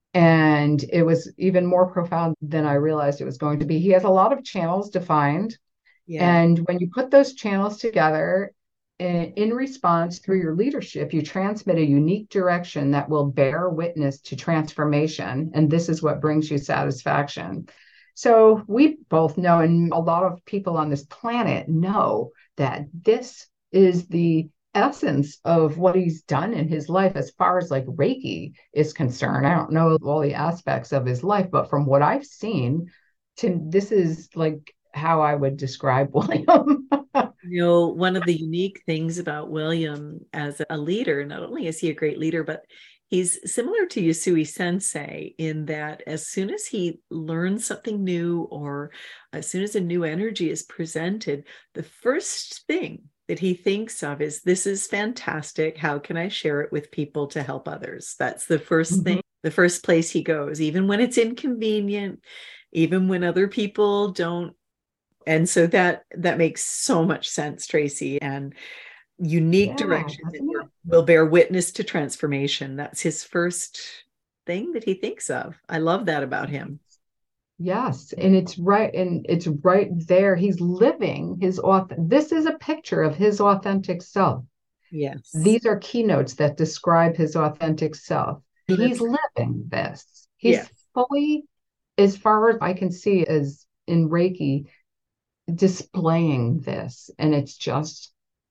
B: And it was even more profound than I realized it was going to be. He has a lot of channels defined.
A: Yeah.
B: And when you put those channels together in, in response through your leadership, you transmit a unique direction that will bear witness to transformation. And this is what brings you satisfaction. So we both know, and a lot of people on this planet know, that this is the essence of what he's done in his life as far as like Reiki is concerned. I don't know all the aspects of his life, but from what I've seen, Tim, this is like how I would describe William.
A: You know, one of the unique things about William as a leader, not only is he a great leader, but he's similar to Yusui Sensei in that as soon as he learns something new or as soon as a new energy is presented, the first thing that he thinks of is, this is fantastic. How can I share it with people to help others? That's the first thing, the first place he goes, even when it's inconvenient, even when other people don't And so that that makes so much sense, Tracy, and unique
B: Yeah,
A: direction that
B: doesn't
A: will
B: it?
A: will bear witness to transformation. That's his first thing that he thinks of. I love that about him.
B: Yes, and it's right, and it's right there. He's living his auth. This is a picture of his authentic self.
A: Yes.
B: These are keynotes that describe his authentic self. He's
A: That's
B: living this.
A: yes.
B: He's fully, as far as I can see, as in Reiki, displaying this, and it's just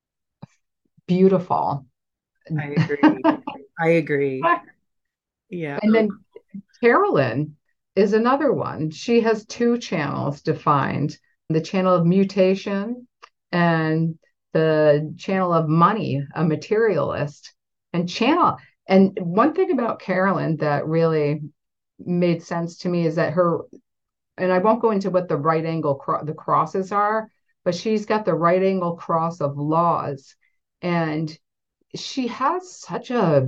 B: beautiful.
A: I agree. I agree. Yeah.
B: And then Carolyn is another one. She has two channels defined, the channel of mutation and the channel of money, a materialist. And channel. And one thing about Carolyn that really made sense to me is that her, and I won't go into what the right angle cro- the crosses are, but she's got the right angle cross of laws. And she has such a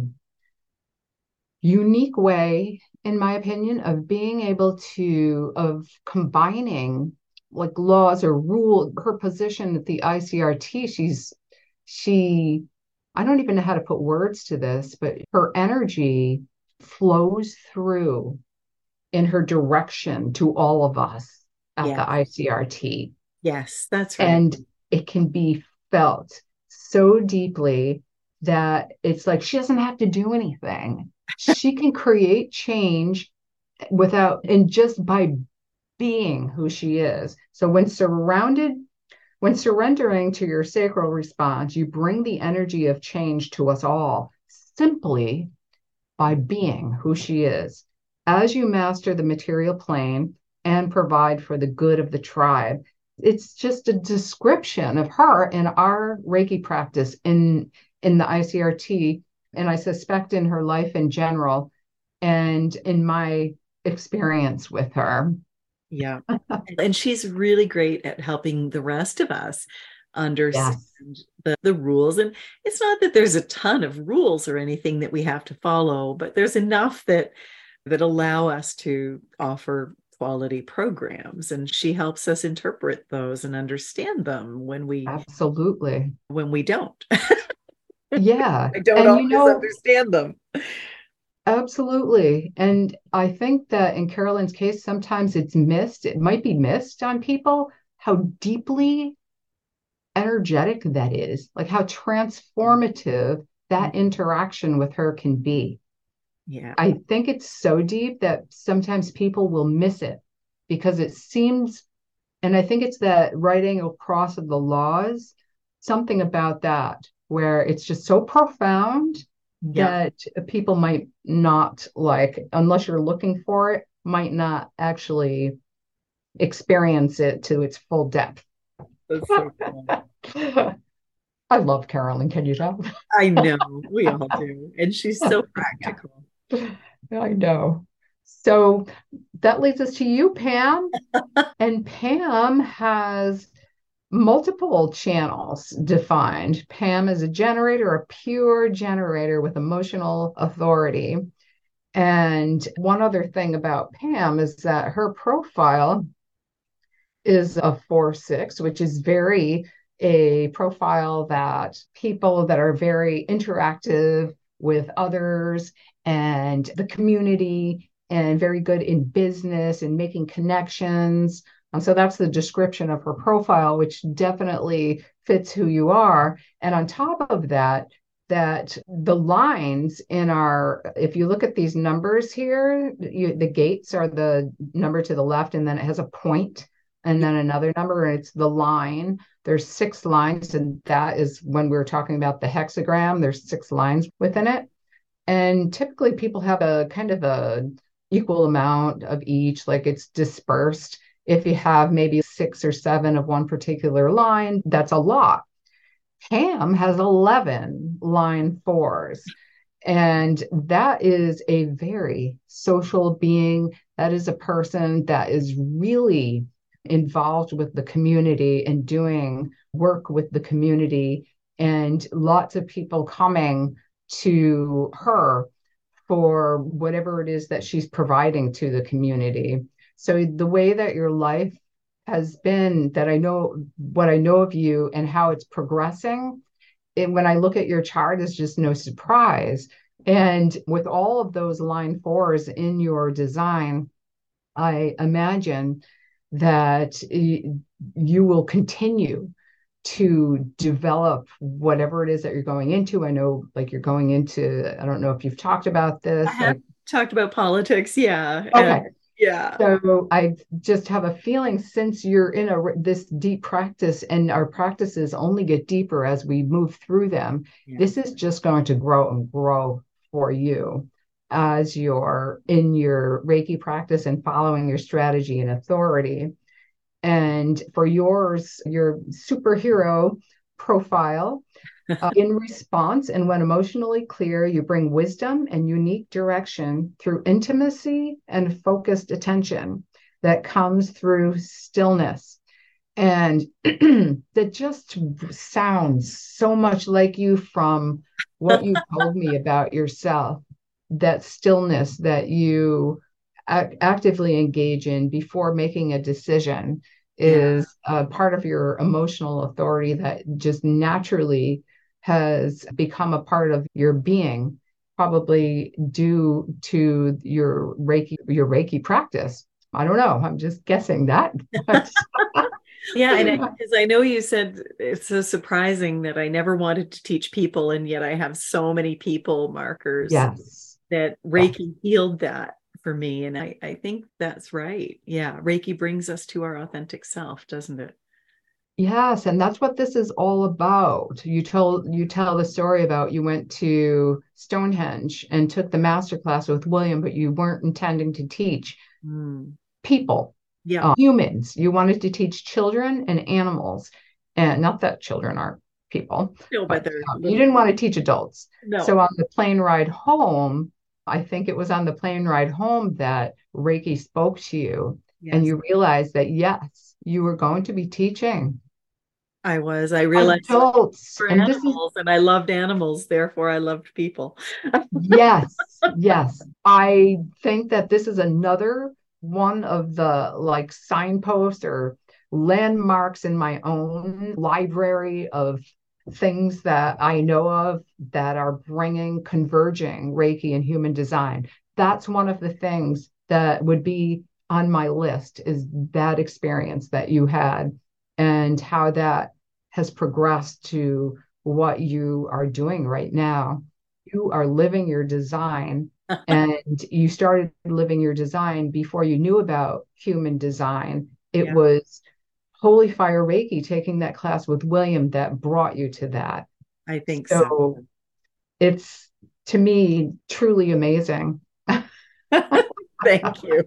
B: unique way, in my opinion, of being able to, of combining like laws or rule, her position at the I C R T. She's, she, I don't even know how to put words to this, but her energy flows through in her direction to all of us at
A: Yes.
B: the I C R T.
A: Yes, that's right.
B: And it can be felt so deeply that it's like she doesn't have to do anything. She can create change without, and just by being who she is. So when surrounded, when surrendering to your sacral response, you bring the energy of change to us all simply by being who she is. As you master the material plane and provide for the good of the tribe, it's just a description of her in our Reiki practice in in the I C R T, and I suspect in her life in general, and in my experience with her.
A: Yeah. And she's really great at helping the rest of us understand
B: Yes,
A: the, the rules. And it's not that there's a ton of rules or anything that we have to follow, but there's enough that that allow us to offer quality programs. And she helps us interpret those and understand them when we
B: absolutely.
A: when we don't.
B: Yeah.
A: I don't
B: And you
A: always
B: know,
A: understand them.
B: absolutely. And I think that in Carolyn's case, sometimes it's missed. It might be missed on people how deeply energetic that is, like how transformative that interaction with her can be.
A: Yeah.
B: I think it's so deep that sometimes people will miss it because it seems, and I think it's that writing across of the laws, something about that, where it's just so profound
A: Yeah.
B: that people might not like, unless you're looking for it, might not actually experience it to its full depth.
A: That's so cool.
B: I love Carolyn, can you tell?
A: I know we all do. And she's so
B: Yeah,
A: practical.
B: I know. So that leads us to you, Pam. And Pam has multiple channels defined. Pam is a generator, a pure generator with emotional authority. And one other thing about Pam is that her profile is a four six, which is very a profile that people that are very interactive with others and the community and very good in business and making connections. And so that's the description of her profile, which definitely fits who you are. And on top of that, that the lines in our, if you look at these numbers here, you, the gates are the number to the left, and then it has a point and
A: Yeah.
B: then another number, and it's the line. There's six lines, and that is when we we're talking about the hexagram. There's six lines within it. And typically people have a kind of a equal amount of each, like it's dispersed. If you have maybe six or seven of one particular line, that's a lot. Pam has eleven line fours. And that is a very social being. That is a person that is really involved with the community and doing work with the community, and lots of people coming to her for whatever it is that she's providing to the community. So the way that your life has been that I know what I know of you and how it's progressing. It, when I look at your chart, it's just no surprise. And with all of those line fours in your design, I imagine that you will continue to develop whatever it is that you're going into. I know, like, you're going into, I don't know if you've talked about
A: I
B: this,
A: have
B: like,
A: talked about politics. Yeah. And
B: okay.
A: yeah.
B: So I just have a feeling, since you're in a this deep practice, and our practices only get deeper as we move through them,
A: Yeah.
B: this is just going to grow and grow for you as you're in your Reiki practice and following your strategy and authority. And for yours, your superhero profile, uh, in response, and when emotionally clear, you bring wisdom and unique direction through intimacy and focused attention that comes through stillness. And that just sounds so much like you from what you told me about yourself, that stillness that you ac- actively engage in before making a decision
A: Yeah.
B: is a part of your emotional authority that just naturally has become a part of your being, probably due to your Reiki, your Reiki practice. I don't know. I'm just guessing that. But
A: Yeah, and because I, I know you said it's so surprising that I never wanted to teach people, and yet I have so many people markers
B: yes.
A: that
B: Yes.
A: Reiki healed that for me. And I, I think that's right. Yeah, Reiki brings us to our authentic self, doesn't it?
B: Yes, and that's what this is all about. You tell you tell the story about you went to Stonehenge and took the master class with William, but you weren't intending to teach
A: Mm.
B: people,
A: Yeah.
B: uh, humans. You wanted to teach children and animals, and not that children aren't people,
A: No, but
B: but
A: they're
B: um, you
A: little.
B: didn't want to teach adults. So
A: No.
B: on the plane ride home, I think it was on the plane ride home that Reiki spoke to you, and
A: Yes,
B: you realized that yes, you were going to be teaching
A: I was. I realized
B: adults.
A: for
B: And this is,
A: animals, and I loved animals, therefore I loved people.
B: yes, yes. I think that this is another one of the like signposts or landmarks in my own library of things that I know of that are bringing, converging Reiki and human design. That's one of the things that would be on my list, is that experience that you had and how that has progressed to what you are doing right now. You are living your design, and you started living your design before you knew about human design. It
A: Yeah,
B: was Holy Fire Reiki, taking that class with William, that brought you to that.
A: I think so.
B: So it's, to me, truly amazing.
A: Thank you.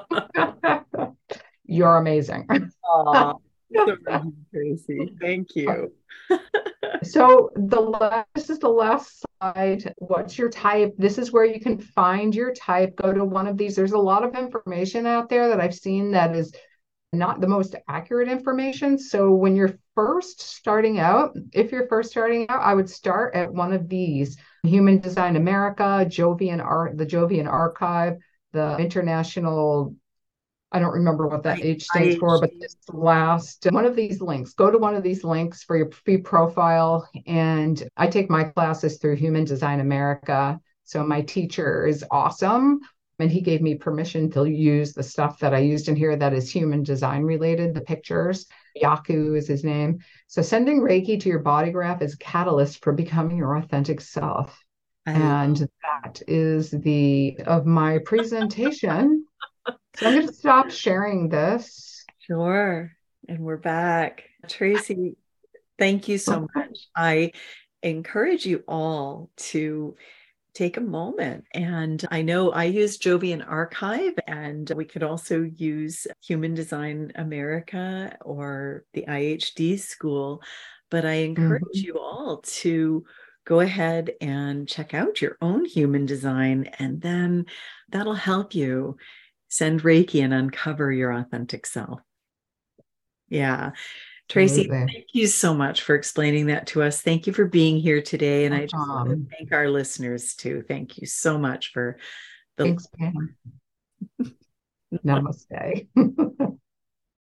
B: You're amazing.
A: Aw, so Tracy. Thank you.
B: So the last, this is the last slide. What's your type? This is where you can find your type. Go to one of these. There's a lot of information out there that I've seen that is not the most accurate information. So when you're first starting out, if you're first starting out, I would start at one of these: Human Design America, Jovian Art, the Jovian Archive, the International, I don't remember what that
A: I,
B: H stands for, but
A: I
B: this last one of these links, go to one of these links for your free profile. And I take my classes through Human Design America. So my teacher is awesome. And he gave me permission to use the stuff that I used in here that is human design related, the pictures. Yaku is his name. So sending Reiki to your body graph is a catalyst for becoming your authentic self.
A: I love.
B: And that is the of my presentation. So I'm going to stop sharing this.
A: Sure. And we're back. Tracy, thank you so much. I encourage you all to take a moment. And I know I use Jovian Archive, and we could also use Human Design America or the I H D School. But I encourage
B: Mm-hmm.
A: you all to go ahead and check out your own human design, and then that'll help you send Reiki and uncover your authentic self. Yeah. Tracy,
B: Absolutely.
A: thank you so much for explaining that to us. Thank you for being here today. And I just want to
B: Um,
A: thank our listeners too. Thank you so much for the
B: thanks, Pam. Namaste.